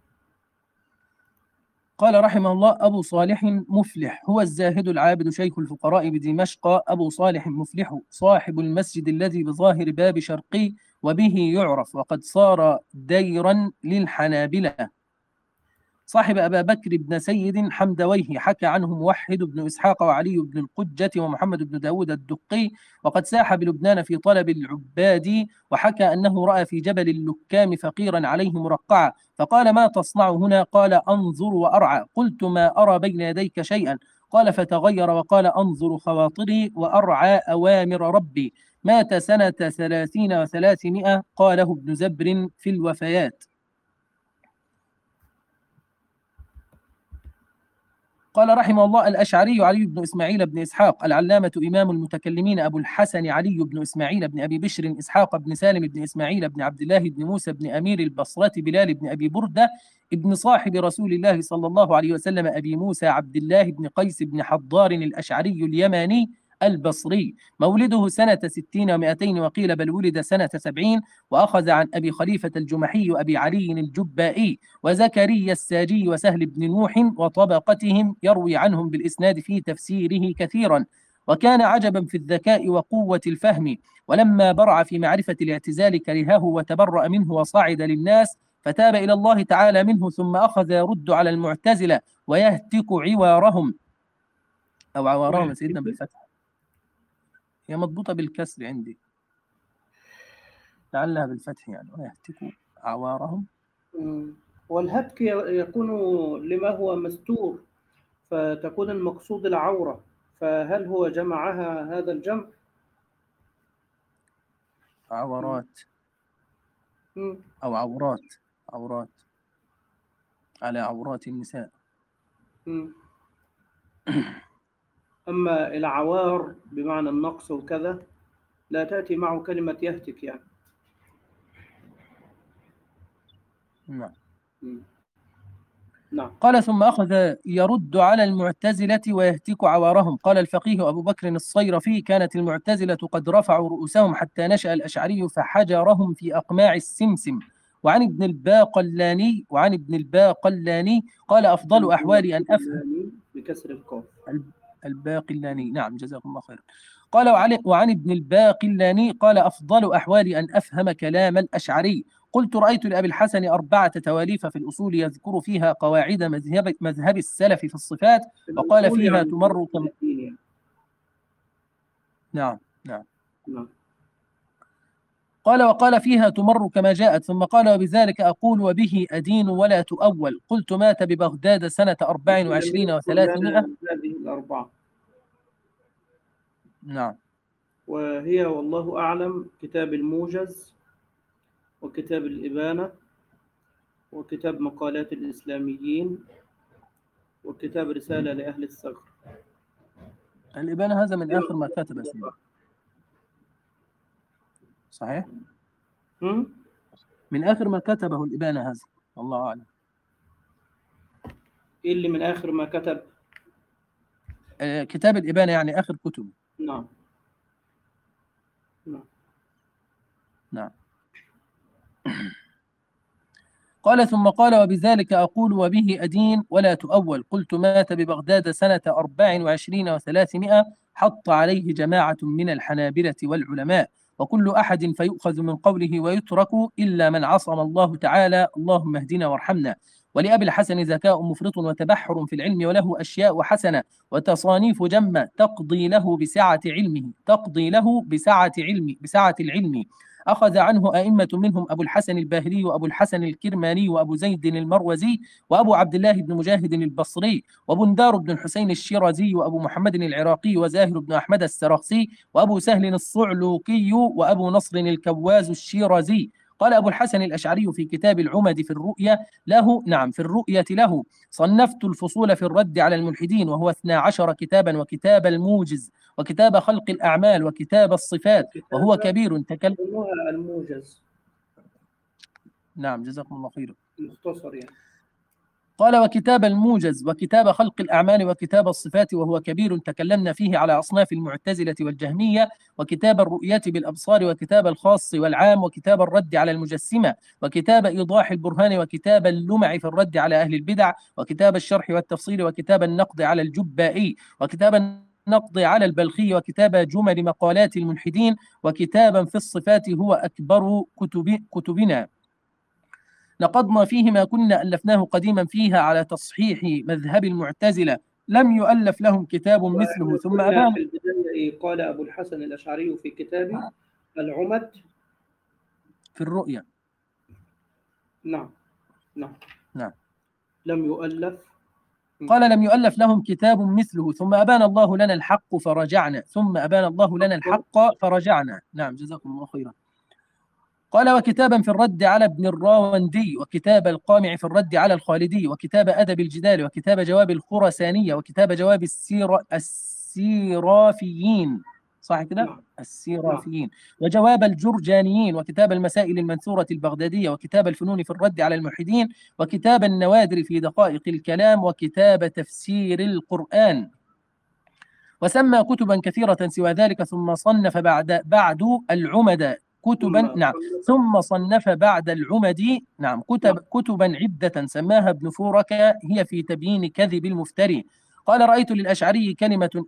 قال رحمه الله: أبو صالح مفلح هو الزاهد العابد شيخ الفقراء بدمشق. أبو صالح مفلح صاحب المسجد الذي بظاهر باب شرقي وبه يعرف، وقد صار ديرا للحنابلة. صاحب أبا بكر بن سيد حمدويه، حكى عنه موحد بن إسحاق وعلي بن القجة ومحمد بن داود الدقي، وقد ساح بلبنان في طلب العباد، وحكى أنه رأى في جبل اللكام فقيرا عليه مرقعا، فقال: ما تصنع هنا؟ قال: أنظر وأرعى. قلت: ما أرى بين يديك شيئا؟ قال: فتغير وقال: أنظر خواطري وأرعى أوامر ربي. مات سنة 30 و300. قاله ابن زبر في الوفيات. قال رحمه الله: الأشعري علي بن إسماعيل بن إسحاق العلامة إمام المتكلمين أبو الحسن علي بن إسماعيل بن أبي بشر إسحاق بن سالم بن إسماعيل بن عبد الله بن موسى بن أمير البصرة بلال بن أبي بردة ابن صاحب رسول الله صلى الله عليه وسلم أبي موسى عبد الله بن قيس بن حضار الأشعري اليماني البصري. مولده سنة 60 و200، وقيل بل ولد سنة 70. وأخذ عن أبي خليفة الجمحي أبي علي الجبائي وزكريا الساجي وسهل بن نوح وطبقتهم، يروي عنهم بالإسناد في تفسيره كثيرا. وكان عجبا في الذكاء وقوة الفهم، ولما برع في معرفة الاعتزال كرهه وتبرأ منه وصعد للناس، فتاب إلى الله تعالى منه، ثم أخذ يرد على المعتزلة ويهتك عوارهم، أو عوارهم سيدنا بالفتح، هي مضبوطة بالكسر عندي، لعلها بالفتح يعني، ويهتك عوارهم. والهتك يكون لما هو مستور، فتكون المقصود العورة، فهل هو جمعها هذا الجمع؟ عورات أو عورات على عورات النساء. أما العوار بمعنى النقص وكذا لا تأتي معه كلمة يهتك يعني. نعم. نعم. قال ثم أخذ يرد على المعتزلة ويهتك عوارهم. قال الفقيه أبو بكر الصيرفي: كانت المعتزلة قد رفعوا رؤوسهم حتى نشأ الأشعري فحجرهم في أقماع السمسم. وعن ابن الباقلاني قال: أفضل أحوالي أن أفهم بكسر القاف. الباقلاني، نعم جزاكم الله خيرا. قال: وعن ابن الباقلاني قال: أفضل أحوالي أن أفهم كلام الأشعري. قلت: رأيت لأبي الحسن 4 تواليف في الأصول يذكر فيها قواعد مذهب السلف في الصفات، وقال فيها يعني تمر يعني. نعم. نعم. وقال فيها تمر كما جاءت. ثم قال: وبذلك أقول وبه أدين ولا تؤول. قلت: مات ببغداد سنة 24 و300. هذه الأربعة. نعم. وهي والله أعلم كتاب الموجز، وكتاب الإبانة، وكتاب مقالات الإسلاميين، وكتاب رسالة لأهل الثغر. الإبانة هذا من آخر ما كتب سيدي، صحيح؟ من آخر ما كتبه الإبانة هذا، الله أعلم. إيه اللي من آخر ما كتب؟ كتاب الإبانة يعني آخر كتب. نعم. قال: ثم قال: وبذلك أقول وبه أدين ولا تؤول. قلت: مات ببغداد سنة 24 و300. حط عليه جماعة من الحنابلة والعلماء، وكل أحد فيؤخذ من قوله ويترك إلا من عصم الله تعالى، اللهم اهدنا وارحمنا. ولأبي الحسن ذكاء مفرط وتبحر في العلم، وله أشياء حسنة وتصانيف جمة تقضي له بسعة العلم. أخذ عنه أئمة منهم أبو الحسن الباهلي، وأبو الحسن الكرماني، وأبو زيد المروزي، وأبو عبد الله بن مجاهد البصري، وبندار بن الحسين الشيرازي، وأبو محمد العراقي، وزاهر بن أحمد السرخسي، وأبو سهل الصعلوكي، وأبو نصر الكواز الشيرازي. قال أبو الحسن الأشعري في كتاب العمد في الرؤية له: صنفت الفصول في الرد على الملحدين، وهو 12 كتابا، وكتاب الموجز، وكتاب خلق الأعمال، وكتاب الصفات، وهو كبير الموجز. نعم جزاكم الله خيرا. مختصر يعني. قال: وكتاب الموجز، وكتاب خلق الأعمال، وكتاب الصفات، وهو كبير تكلمنا فيه على أصناف المعتزلة والجهمية، وكتاب الرؤية بالأبصار، وكتاب الخاص والعام، وكتاب الرد على المجسمة، وكتاب إيضاح البرهان، وكتاب اللمع في الرد على أهل البدع، وكتاب الشرح والتفصيل، وكتاب النقد على الجبائي، وكتاب النقد على البلخي، وكتاب جمل مقالات الملحدين، وكتابا في الصفات هو أكبر كتبنا. نقضنا فيه ما كنا ألفناه قديما فيها على تصحيح مذهب المعتزلة، لم يؤلف لهم كتاب مثله. ثم أبان في البداية قال أبو الحسن الأشعري في كتابه العمد في الرؤيا. نعم. قال: لم يؤلف لهم كتاب مثله. ثم أبان الله لنا الحق فرجعنا. نعم جزاكم الله خيرا. قال: وكتابا في الرد على ابن الراوندي، وكتاب القامع في الرد على الخالدي، وكتاب أدب الجدال، وكتاب جواب الخرسانية، وكتاب جواب السيرافيين، صح كده؟ السيرافيين، وجواب الجرجانيين، وكتاب المسائل المنثورة البغدادية، وكتاب الفنون في الرد على الملحدين، وكتاب النوادر في دقائق الكلام، وكتاب تفسير القرآن. وسمى كتبا كثيرة سوى ذلك. ثم صنف بعد العمد كتبا ثم صنف بعد العمد كتبا عدة سماها ابن فورك هي في تبيين كذب المفتري. قال: رأيت للأشعري كلمة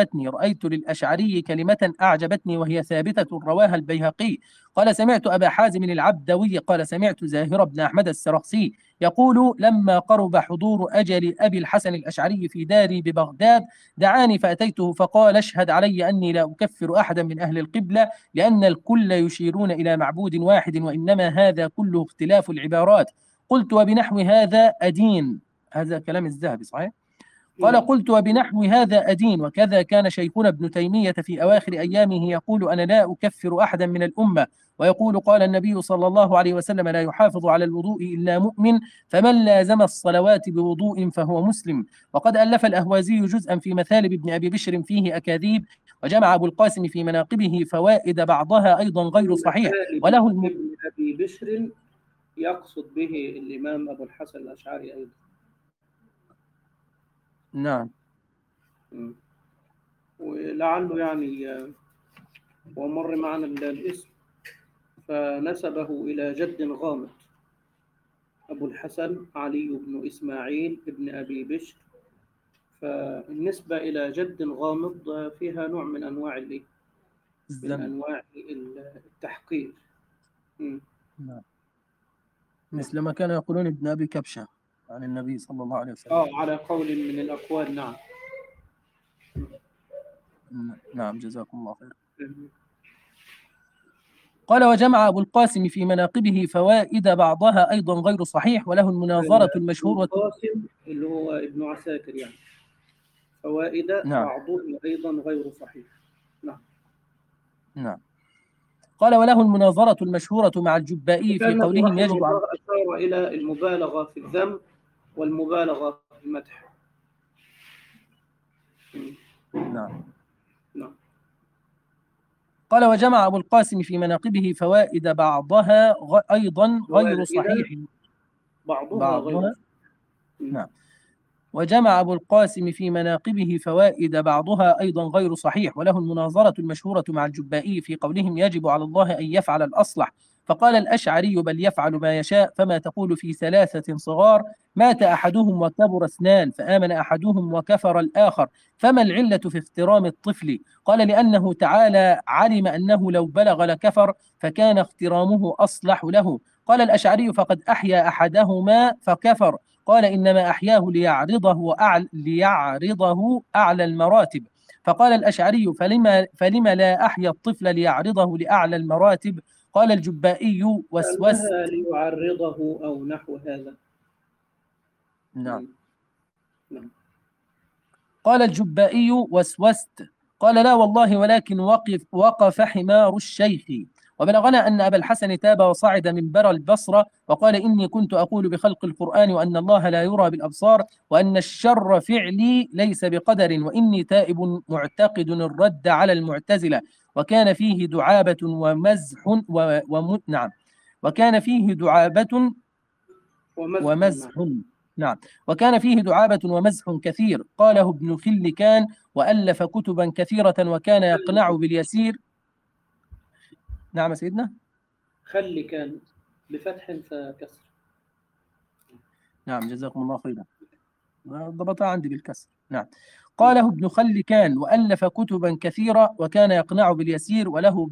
أعجبتني وهي ثابتة رواها البيهقي. قال: سمعت أبا حازم العبدوي قال: سمعت زاهر بن أحمد السرخسي يقول: لما قرب حضور أجل أبي الحسن الأشعري في داري ببغداد دعاني فأتيته فقال: اشهد علي أني لا أكفر أحدا من أهل القبلة، لأن الكل يشيرون إلى معبود واحد، وإنما هذا كله اختلاف العبارات. قلت: وبنحو هذا أدين. هذا كلام الذهبي صحيح. قال قلت وبنحو هذا أدين. وكذا كان شيخنا ابن تيمية في أواخر أيامه يقول أنا لا أكفر أحدا من الأمة، ويقول قال النبي صلى الله عليه وسلم لا يحافظ على الوضوء إلا مؤمن، فمن لازم الصلوات بوضوء فهو مسلم. وقد ألف الأهوازي جزءا في مثالب ابن أبي بشر فيه أكاذيب، وجمع أبو القاسم في مناقبه فوائد بعضها أيضا غير صحيح وله ابن أبي بشر يقصد به الإمام أبو الحسن الأشعري أيضا. نعم. ولعله يعني ومر معنا الاسم فنسبه إلى جد غامض، أبو الحسن علي بن إسماعيل بن أبي بشر، فالنسبة إلى جد غامض فيها نوع من أنواع التحقير. نعم. مثل ما كانوا يقولون ابن أبي كبشة عن النبي صلى الله عليه وسلم. على قول من الأقوال. نعم. نعم جزاكم الله خير. قال وجمع أبو القاسم في مناقبه فوائد بعضها أيضا غير صحيح وله المناظرة المشهورة. القاسم اللي هو ابن عساكر يعني، فوائد نعم. بعضها أيضا غير صحيح. نعم. نعم. قال وله المناظرة المشهورة مع الجبائي في قولهم يجب الله أشار إلى المبالغة في الذم والمبالغة في المدح. نعم. نعم. قال وجمع أبو القاسم في مناقبه فوائد بعضها أيضا غير صحيح. بعضها غير. نعم. وجمع أبو القاسم في مناقبه فوائد بعضها أيضا غير صحيح وله المناظرة المشهورة مع الجبائي في قولهم يجب على الله أن يفعل الأصلح، فقال الأشعري بل يفعل ما يشاء، فما تقول في 3 صغار مات أحدهم وكبر 2 فآمن أحدهم وكفر الآخر، فما العلة في اخترام الطفل؟ قال لأنه تعالى علم أنه لو بلغ لكفر فكان اخترامه أصلح له. قال الأشعري فقد أحيا أحدهما فكفر، قال إنما أحياه ليعرضه أعلى المراتب. فقال الأشعري فلما لا أحيا الطفل ليعرضه لأعلى المراتب؟ قال الجبائي وسوست ليعرضه أو نحو هذا. نعم. قال الجبائي وسوست. قال لا والله ولكن وقف حمار الشيخ. وبلغنا أن أبا الحسن تاب وصعد منبر البصرة وقال إني كنت أقول بخلق القرآن وأن الله لا يرى بالأبصار وأن الشر فعلي ليس بقدر وإني تائب معتقد الرد على المعتزلة. وكان فيه دعابة ومزح نعم. وكان فيه دعابة ومزح. نعم. وكان فيه دعابة ومزح كثير قاله ابن خلكان وألف كتبا كثيرة وكان يقنع باليسير. نعم سيدنا. خلكان بفتح فكسر. نعم جزاكم الله خيرا. ضبطها عندي بالكسر. نعم. قاله ابن خلكان وألف كتبا كثيرة وكان يقنع باليسير وله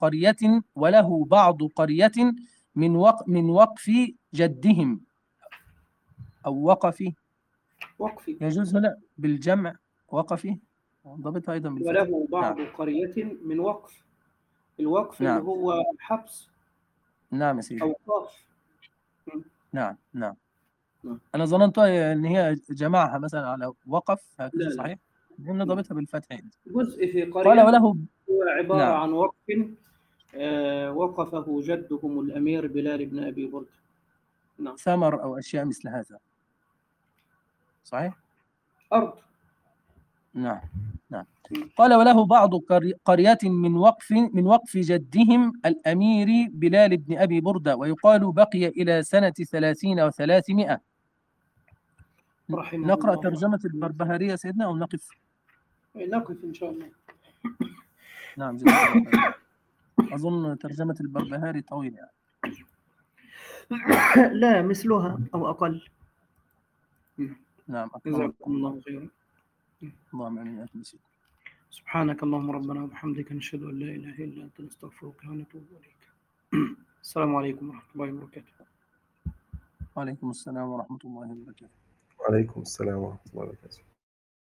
بعض قرية من وقف جدهم أو وقفي يجوز هنا بالجمع وقفي ضبطها أيضا بالفتح. وله بعض قرية من وقف. الوقف نعم. اللي هو حبس. نعم يا سيدي. أو قاف. نعم. أنا ظننت أن هي جمعها مثلا على وقف هكذا. صحيح. هنا ضبطها بالفتح. جزء في قرية قال وله هو عبارة نعم. عن وقف وقفه جدهم الأمير بلال بن أبي برد. نعم. ثمر أو أشياء مثل هذا. صحيح. أرض. نعم. قال وله بعض قريات من وقف جدهم الأمير بلال بن أبي بردة ويقال بقي إلى سنة 30 و300. نقرأ ترجمة البربهارية سيدنا أو نقف؟ نقف إن شاء الله. نعم جزاك الله خير. أظن ترجمة البربهاري طويلة يعني. لا مثلها أو أقل. نعم. جزاكم الله خيرا. اللهم آمين. سبحانك اللهم ربنا وبحمدك نشهد أن لا إله إلا أنت نستغفرك ونتوب إليك. السلام عليكم ورحمة الله وبركاته. وعليكم السلام ورحمة الله وبركاته. وعليكم السلام ورحمة الله وبركاته.